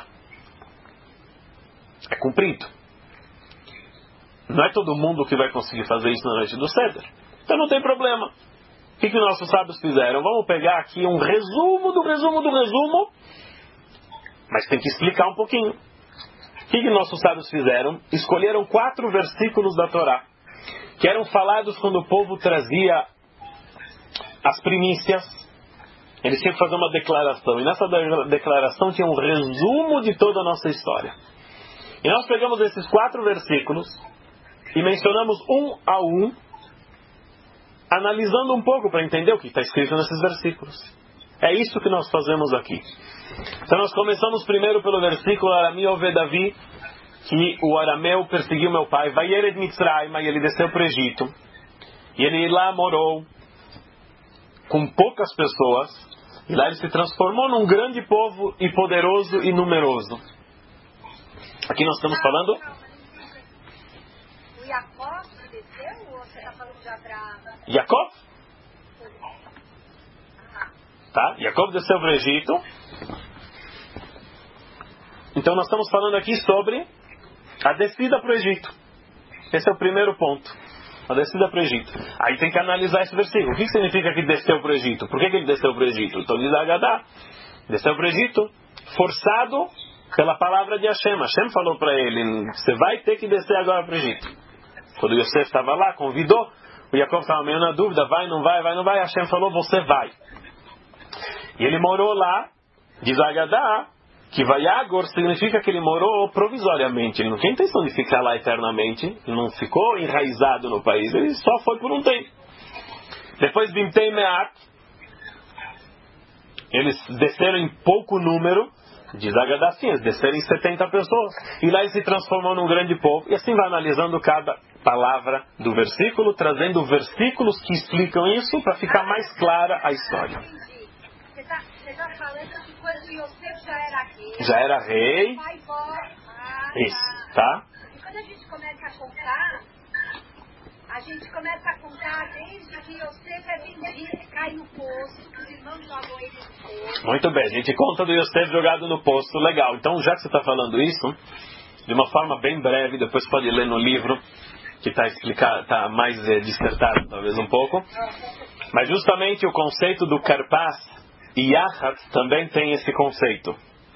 A: É comprido. Não é todo mundo que vai conseguir fazer isso na noite do Seder. Então não tem problema. O que, que nossos sábios fizeram? Vamos pegar aqui um resumo do resumo do resumo, mas tem que explicar um pouquinho. O que, que nossos sábios fizeram? Escolheram quatro versículos da Torá, que eram falados quando o povo trazia as primícias. Eles tinham que fazer uma declaração. E nessa declaração tinha um resumo de toda a nossa história. E nós pegamos esses quatro versículos e mencionamos um a um, analisando um pouco para entender o que está escrito nesses versículos. É isso que nós fazemos aqui. Então nós começamos primeiro pelo versículo Arami Ovedavi, que o arameu perseguiu meu pai. Vayered Mitzrayim, e ele desceu para o Egito. E ele lá morou com poucas pessoas. E lá ele se transformou num grande povo e poderoso e numeroso. Aqui nós estamos falando...
B: O Yaakov desceu ou você está falando de Abraão?
A: Yaakov? Tá? Yaakov desceu para o Egito. Então nós estamos falando aqui sobre a descida para o Egito. Esse é o primeiro ponto. a descida para o Egito. Aí tem que analisar esse versículo. O que significa que desceu para o Egito? Por que, que ele desceu para o Egito? Então diz Agadá, desceu para o Egito, forçado pela palavra de Hashem. Hashem falou para ele, você vai ter que descer agora para o Egito. Quando Yosef estava lá, convidou, o Yaakov estava meio na dúvida, vai, não vai, vai, não vai. Hashem falou, você vai. E ele morou lá, diz Agadá, que Vayagor significa que ele morou provisoriamente. Ele não tinha intenção de ficar lá eternamente. Ele não ficou enraizado no país. Ele só foi por um tempo. Depois Bimtei Meat, eles desceram em pouco número. Diz Agadá assim, eles desceram em setenta pessoas. E lá ele se transformou num grande povo. E assim vai analisando cada palavra do versículo, trazendo versículos que explicam isso para ficar mais clara a história.
B: Você está tá falando que quando Yosef já era rei...
A: Já era rei.
B: Vai embora. Ah,
A: Isso, tá?
B: E quando a gente começa a contar, a gente começa a contar desde que Yosef é vendido, cai no poço, que os irmãos jogam ele no poço.
A: Muito bem, a gente conta do Yosef jogado no poço, legal. Então, já que você está falando isso, de uma forma bem breve, depois pode ler no livro, que está explicado, está mais é, dissertado talvez um pouco. Mas justamente o conceito do Karpas e Yahat também tem esse conceito.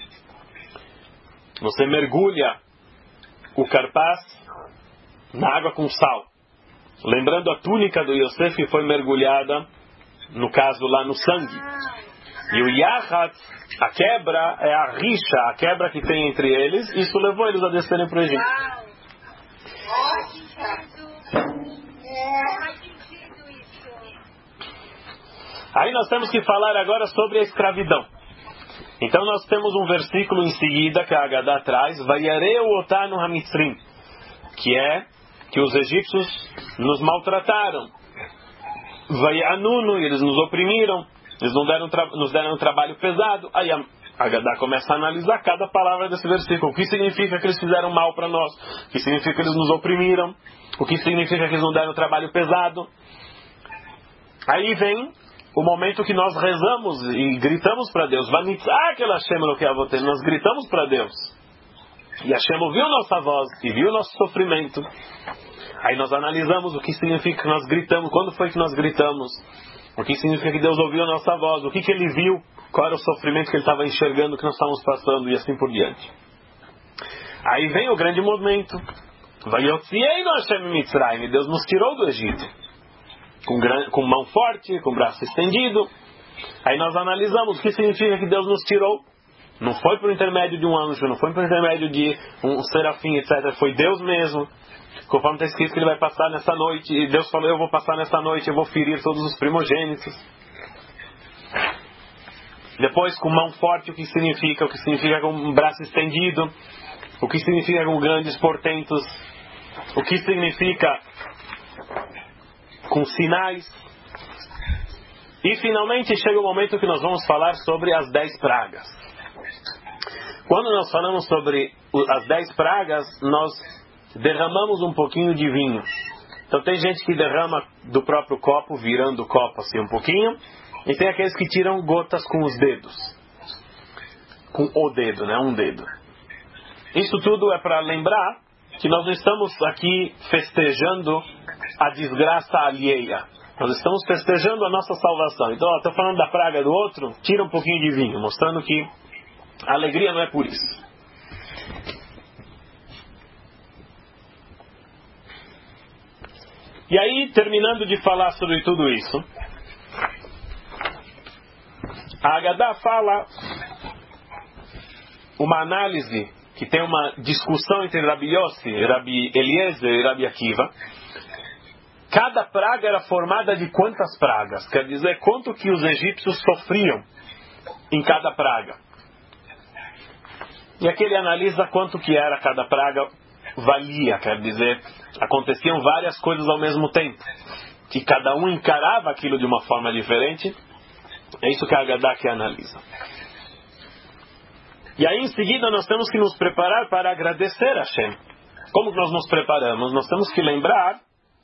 A: Você mergulha o Karpas na água com sal. Lembrando a túnica do Yosef que foi mergulhada, no caso lá no sangue. E o Yahat, a quebra, é a rixa, a quebra que tem entre eles. Isso levou eles a descerem para o Egito. Aí nós temos que falar agora sobre a escravidão. Então nós temos um versículo em seguida que a Agadá traz, Vayareu otanu hamitzrim, que é que os egípcios nos maltrataram. Vayanunu, eles nos oprimiram, eles nos deram, nos deram um trabalho pesado. Aí a Agadá começa a analisar cada palavra desse versículo. O que significa que eles fizeram mal para nós? O que significa que eles nos oprimiram? O que significa que eles nos deram um trabalho pesado? Aí vem o momento que nós rezamos e gritamos para Deus. Nós gritamos para Deus. E Hashem ouviu nossa voz e viu nosso sofrimento. Aí nós analisamos o que significa que nós gritamos, quando foi que nós gritamos, o que significa que Deus ouviu a nossa voz, o que, que Ele viu, qual era o sofrimento que Ele estava enxergando, que nós estávamos passando e assim por diante. Aí vem o grande momento. Vayotzienu Hashem mitzrayim, Deus nos tirou do Egito. Com, gran... com mão forte, com braço estendido. Aí nós analisamos o que significa que Deus nos tirou. Não foi por intermédio de um anjo, não foi por intermédio de um serafim, etcétera. Foi Deus mesmo. Conforme está escrito que Ele vai passar nessa noite. E Deus falou, eu vou passar nessa noite, eu vou ferir todos os primogênitos. Depois, com mão forte, o que significa? O que significa com um braço estendido? O que significa com grandes portentos? O que significa com sinais? E finalmente chega o momento que nós vamos falar sobre as dez pragas. Quando nós falamos sobre as dez pragas, nós derramamos um pouquinho de vinho. Então tem gente que derrama do próprio copo, virando o copo assim um pouquinho, e tem aqueles que tiram gotas com os dedos. Com o dedo, né? Um dedo. Isso tudo é para lembrar que nós não estamos aqui festejando a desgraça alheia. Nós estamos festejando a nossa salvação. Então, estou falando da praga do outro, tira um pouquinho de vinho, mostrando que a alegria não é por isso. E aí, terminando de falar sobre tudo isso, a Agadá fala uma análise que tem uma discussão entre Rabi Yossi, Rabi Eliezer e Rabi Akiva. Cada praga era formada de quantas pragas? Quer dizer, quanto que os egípcios sofriam em cada praga. E aqui ele analisa quanto que era cada praga valia, quer dizer, aconteciam várias coisas ao mesmo tempo. Que cada um encarava aquilo de uma forma diferente. É isso que a Agadá que analisa. E aí em seguida nós temos que nos preparar para agradecer a Hashem. Como que nós nos preparamos? Nós temos que lembrar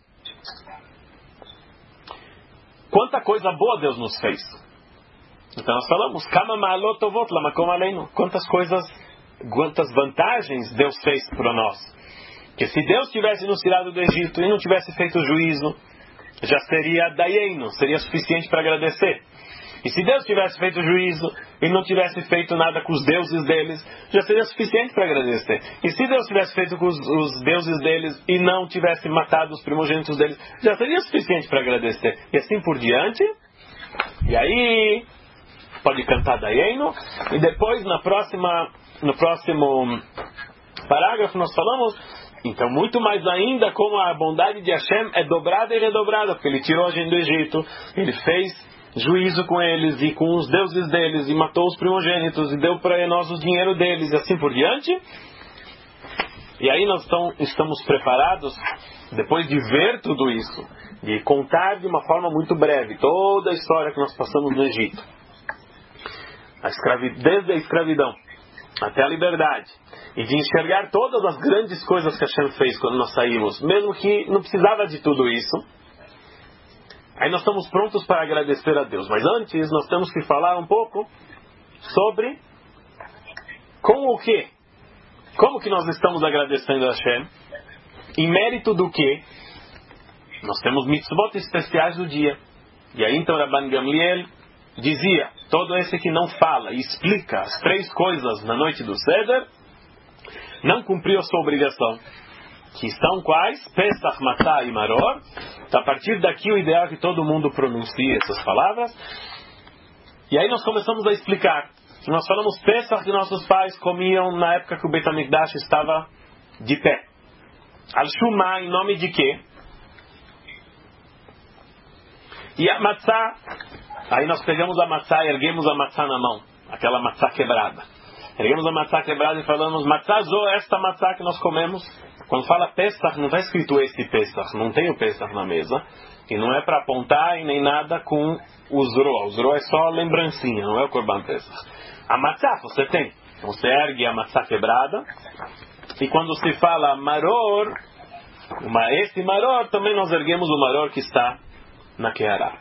A: quanta coisa boa Deus nos fez. Então nós falamos, Kama ma'alot tovot lamakom aleinu. Quantas coisas, quantas vantagens Deus fez para nós. Que se Deus tivesse nos tirado do Egito e não tivesse feito juízo, já seria dayenu, seria suficiente para agradecer. E se Deus tivesse feito juízo e não tivesse feito nada com os deuses deles, já seria suficiente para agradecer. E se Deus tivesse feito com os, os deuses deles e não tivesse matado os primogênitos deles, já seria suficiente para agradecer. E assim por diante. E aí, pode cantar dayenu. E depois, na próxima, no próximo parágrafo, nós falamos, então muito mais ainda como a bondade de Hashem é dobrada e redobrada, porque Ele tirou a gente do Egito, Ele fez juízo com eles e com os deuses deles, e matou os primogênitos, e deu para nós o dinheiro deles, e assim por diante. E aí nós tão, estamos preparados, depois de ver tudo isso, de contar de uma forma muito breve toda a história que nós passamos no Egito, a escravi, desde a escravidão até a liberdade, e de enxergar todas as grandes coisas que Hashem fez quando nós saímos, mesmo que não precisava de tudo isso. Aí nós estamos prontos para agradecer a Deus. Mas antes nós temos que falar um pouco sobre com o que, como que nós estamos agradecendo a Hashem, em mérito do que nós temos mitzvot especiais do dia. E aí então Rabban Gamliel dizia, todo esse que não fala e explica as três coisas na noite do Seder, não cumpriu a sua obrigação. Que são quais? Pesach, Matzah e Maror. A partir daqui o ideal é que todo mundo pronuncie essas palavras. E aí nós começamos a explicar. Nós falamos Pesach que nossos pais comiam na época que o Beit HaMikdash estava de pé. Al-Shumah, em nome de quê? E a Matzah, aí nós pegamos a Matzah e erguemos a Matzah na mão. Aquela Matzah quebrada. Erguemos a Matzah quebrada e falamos Matzah zo, esta Matzah que nós comemos. Quando fala Pesach, não está escrito esse Pesach, não tem o Pesach na mesa. E não é para apontar e nem nada com o Zroa. O Zroa é só lembrancinha, não é o Korban Pesach. A Matzah você tem. Então você ergue a Matzah quebrada. E quando se fala Maror, uma, esse Maror, também nós erguemos o Maror que está na Kehará.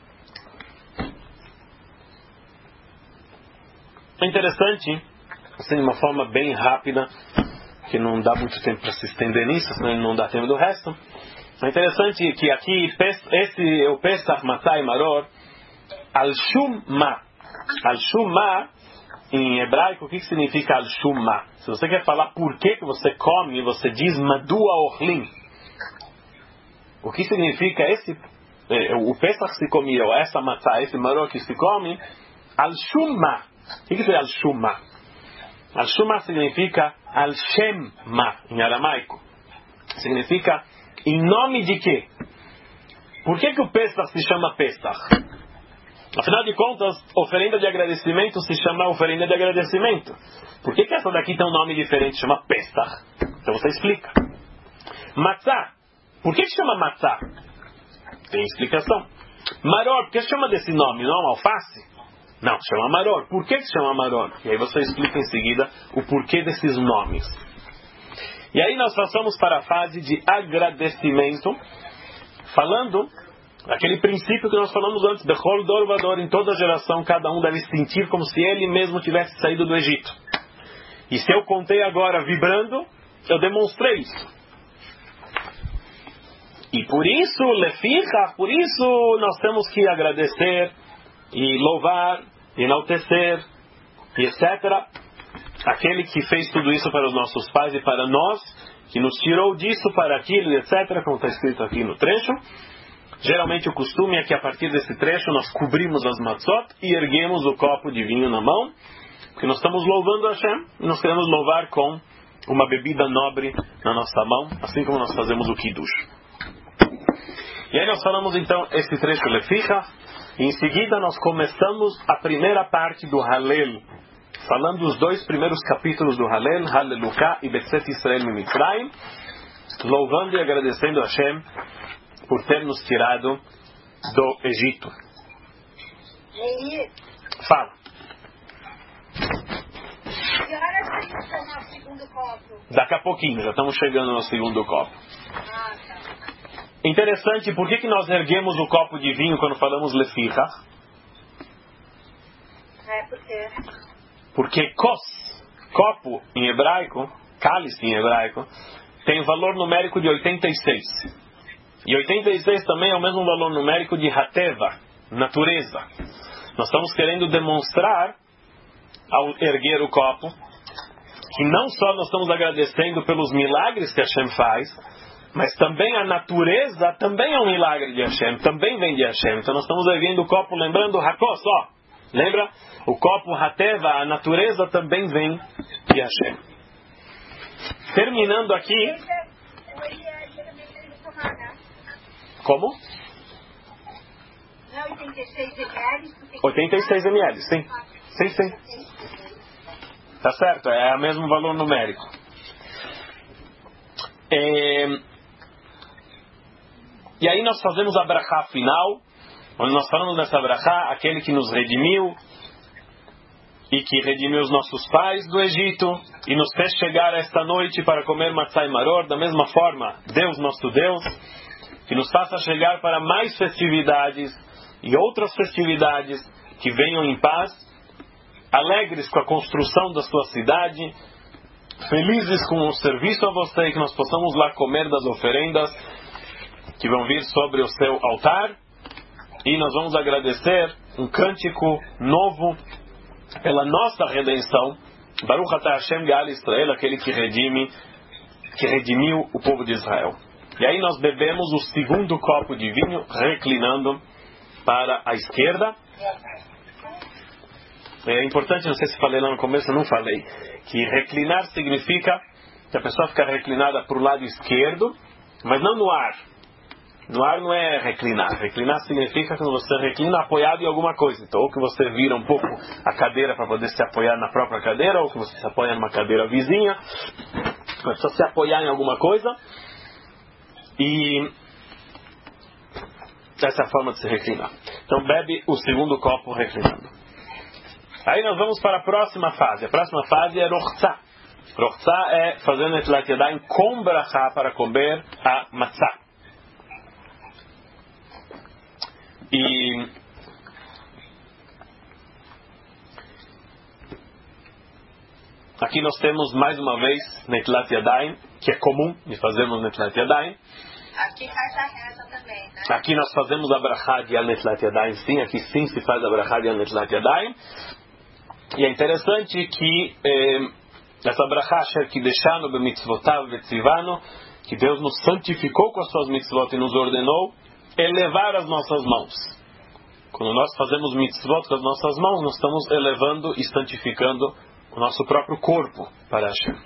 A: É interessante, assim, de uma forma bem rápida, que não dá muito tempo para se estender nisso, senão não dá tempo do resto. É interessante que aqui, esse é o Pesach, Matzah e Maror, Al-Shum-Ma. Al-Shum-Ma, em hebraico, o que significa Al-Shum-Ma? Se você quer falar por que você come, você diz Madua Orlim. O que significa esse, o Pesach se comia, ou essa Matzah, esse Maror que se come, Al-Shum-Ma. O que é Al-Shum-Ma? Al-Shum-Ma significa Al-Shem-Ma, em aramaico. Significa em nome de quê? Por que que o Pesach se chama Pesach? Afinal de contas, oferenda de agradecimento se chama oferenda de agradecimento. Por que que essa daqui tem um nome diferente, chama Pesach? Então você explica. Matzah. Por que que chama Matzah? Tem explicação. Maror, por que se chama desse nome? Não é um alface? Não, chama Maror. Por que se chama Maror? E aí você explica em seguida o porquê desses nomes. E aí nós passamos para a fase de agradecimento, falando aquele princípio que nós falamos antes, Bechol Dor Vador, em toda geração, cada um deve sentir como se ele mesmo tivesse saído do Egito. E se eu contei agora vibrando, eu demonstrei isso. E por isso, Leficha, por isso nós temos que agradecer e louvar, enaltecer, e etcétera. Aquele que fez tudo isso para os nossos pais e para nós, que nos tirou disso para aquilo, e etcétera, como está escrito aqui no trecho. Geralmente o costume é que a partir desse trecho nós cobrimos as matzot e erguemos o copo de vinho na mão, porque nós estamos louvando a Hashem, e nós queremos louvar com uma bebida nobre na nossa mão, assim como nós fazemos o Kiddush. E aí nós falamos então esse trecho Leficha, e em seguida nós começamos a primeira parte do Halel, falando os dois primeiros capítulos do Halel, Haleluká e Betzet Israel Mitzrayim, louvando e agradecendo a Hashem por ter nos tirado do Egito.
C: Leir.
A: Fala.
C: Que horas a gente toma o segundo copo?
A: Daqui a pouquinho, já estamos chegando no segundo copo.
C: Ah, tá.
A: Interessante, por que que nós erguemos o copo de vinho quando falamos Leficha?
C: É, porque...
A: Porque kos, copo em hebraico, cálice em hebraico, tem o valor numérico de oitenta e seis. E oitenta e seis também é o mesmo valor numérico de Hateva, natureza. Nós estamos querendo demonstrar, ao erguer o copo, que não só nós estamos agradecendo pelos milagres que Hashem faz, mas também a natureza também é um milagre de Hashem, também vem de Hashem. Então nós estamos erguendo o copo lembrando Hakos, ó. Lembra? O copo Hateva, a natureza também vem de Hashem. Terminando aqui... Como? oitenta e seis mililitros, sim. Sim, sim. Tá certo, é o mesmo valor numérico. É... E aí nós fazemos a brachá final, onde nós falamos dessa brachá, aquele que nos redimiu, e que redimiu os nossos pais do Egito, e nos fez chegar esta noite para comer matzah e maror, da mesma forma, Deus, nosso Deus, que nos faça chegar para mais festividades, e outras festividades, que venham em paz, alegres com a construção da sua cidade, felizes com o serviço a você, que nós possamos lá comer das oferendas que vão vir sobre o seu altar, e nós vamos agradecer um cântico novo pela nossa redenção. Baruch atah Hashem Geal Israel, aquele que redime, que redimiu o povo de Israel. E aí nós bebemos o segundo copo de vinho, reclinando para a esquerda. É importante, não sei se falei lá no começo, eu não falei, que reclinar significa que a pessoa fica reclinada para o lado esquerdo, mas não no ar. No ar não é reclinar. Reclinar significa que você reclina apoiado em alguma coisa. Então, ou que você vira um pouco a cadeira para poder se apoiar na própria cadeira, ou que você se apoia numa cadeira vizinha. Precisa se apoiar em alguma coisa. E essa é a forma de se reclinar. Então, bebe o segundo copo reclinando. Aí nós vamos para a próxima fase. A próxima fase é Rochtzá. Rochtzá é fazer Netilat Yadayim com brachá para comer a matzá. E aqui nós temos mais uma vez Netilat Yadayim, que é comum de fazermos Netilat Yadayim.
B: Aqui faz a reza também, né?
A: Aqui nós fazemos a brachá de Netilat Yadayim, sim. Aqui sim se faz a brachá de Netilat Yadayim. E é interessante que eh, essa brachá que deixando be mitzvotav vetzivano, que Deus nos santificou com as suas mitzvot e nos ordenou elevar as nossas mãos. Quando nós fazemos mitzvot com as nossas mãos, nós estamos elevando e santificando o nosso próprio corpo para Hashem.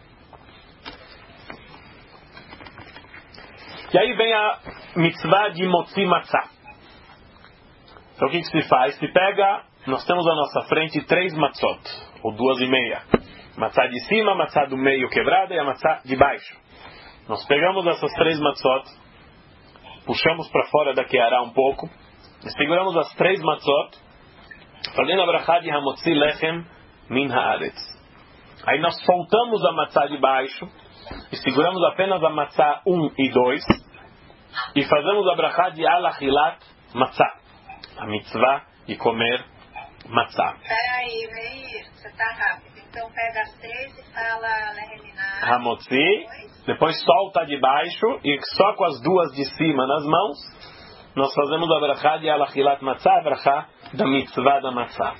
A: E aí vem a mitzvah de motzi matzah. Então o que, que se faz? Se pega, nós temos à nossa frente três matzot, ou duas e meia. Matzah de cima, matzah do meio quebrada e a matzah de baixo. Nós pegamos essas três matzot, puxamos para fora da Keará um pouco, e seguramos as três matzot, fazendo a brachá de Hamotzi Lechem Min Haaretz. Aí nós soltamos a matzá de baixo, e seguramos apenas a matzá um e dois, e fazemos a brachá de Alachilat Matzah, a mitzvah de comer matzah.
B: Peraí, Meir, você está rápido. Então pega as três e fala Leheminá.
A: Hamotzi, depois solta de baixo e só com as duas de cima nas mãos nós fazemos a brachá de Alachilat Matzah, a brachá da mitzvah da matzah.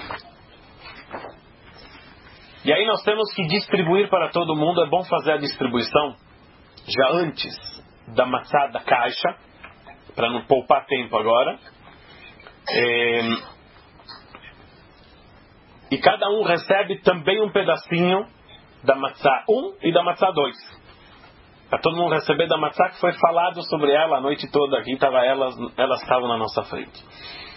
A: E aí nós temos que distribuir para todo mundo. É bom fazer a distribuição já antes da matzah da caixa, para não poupar tempo agora. É... E cada um recebe também um pedacinho da matzah um e da matzah dois. Para todo mundo receber da matzah que foi falado sobre ela a noite toda aqui, tava elas, elas estavam na nossa frente.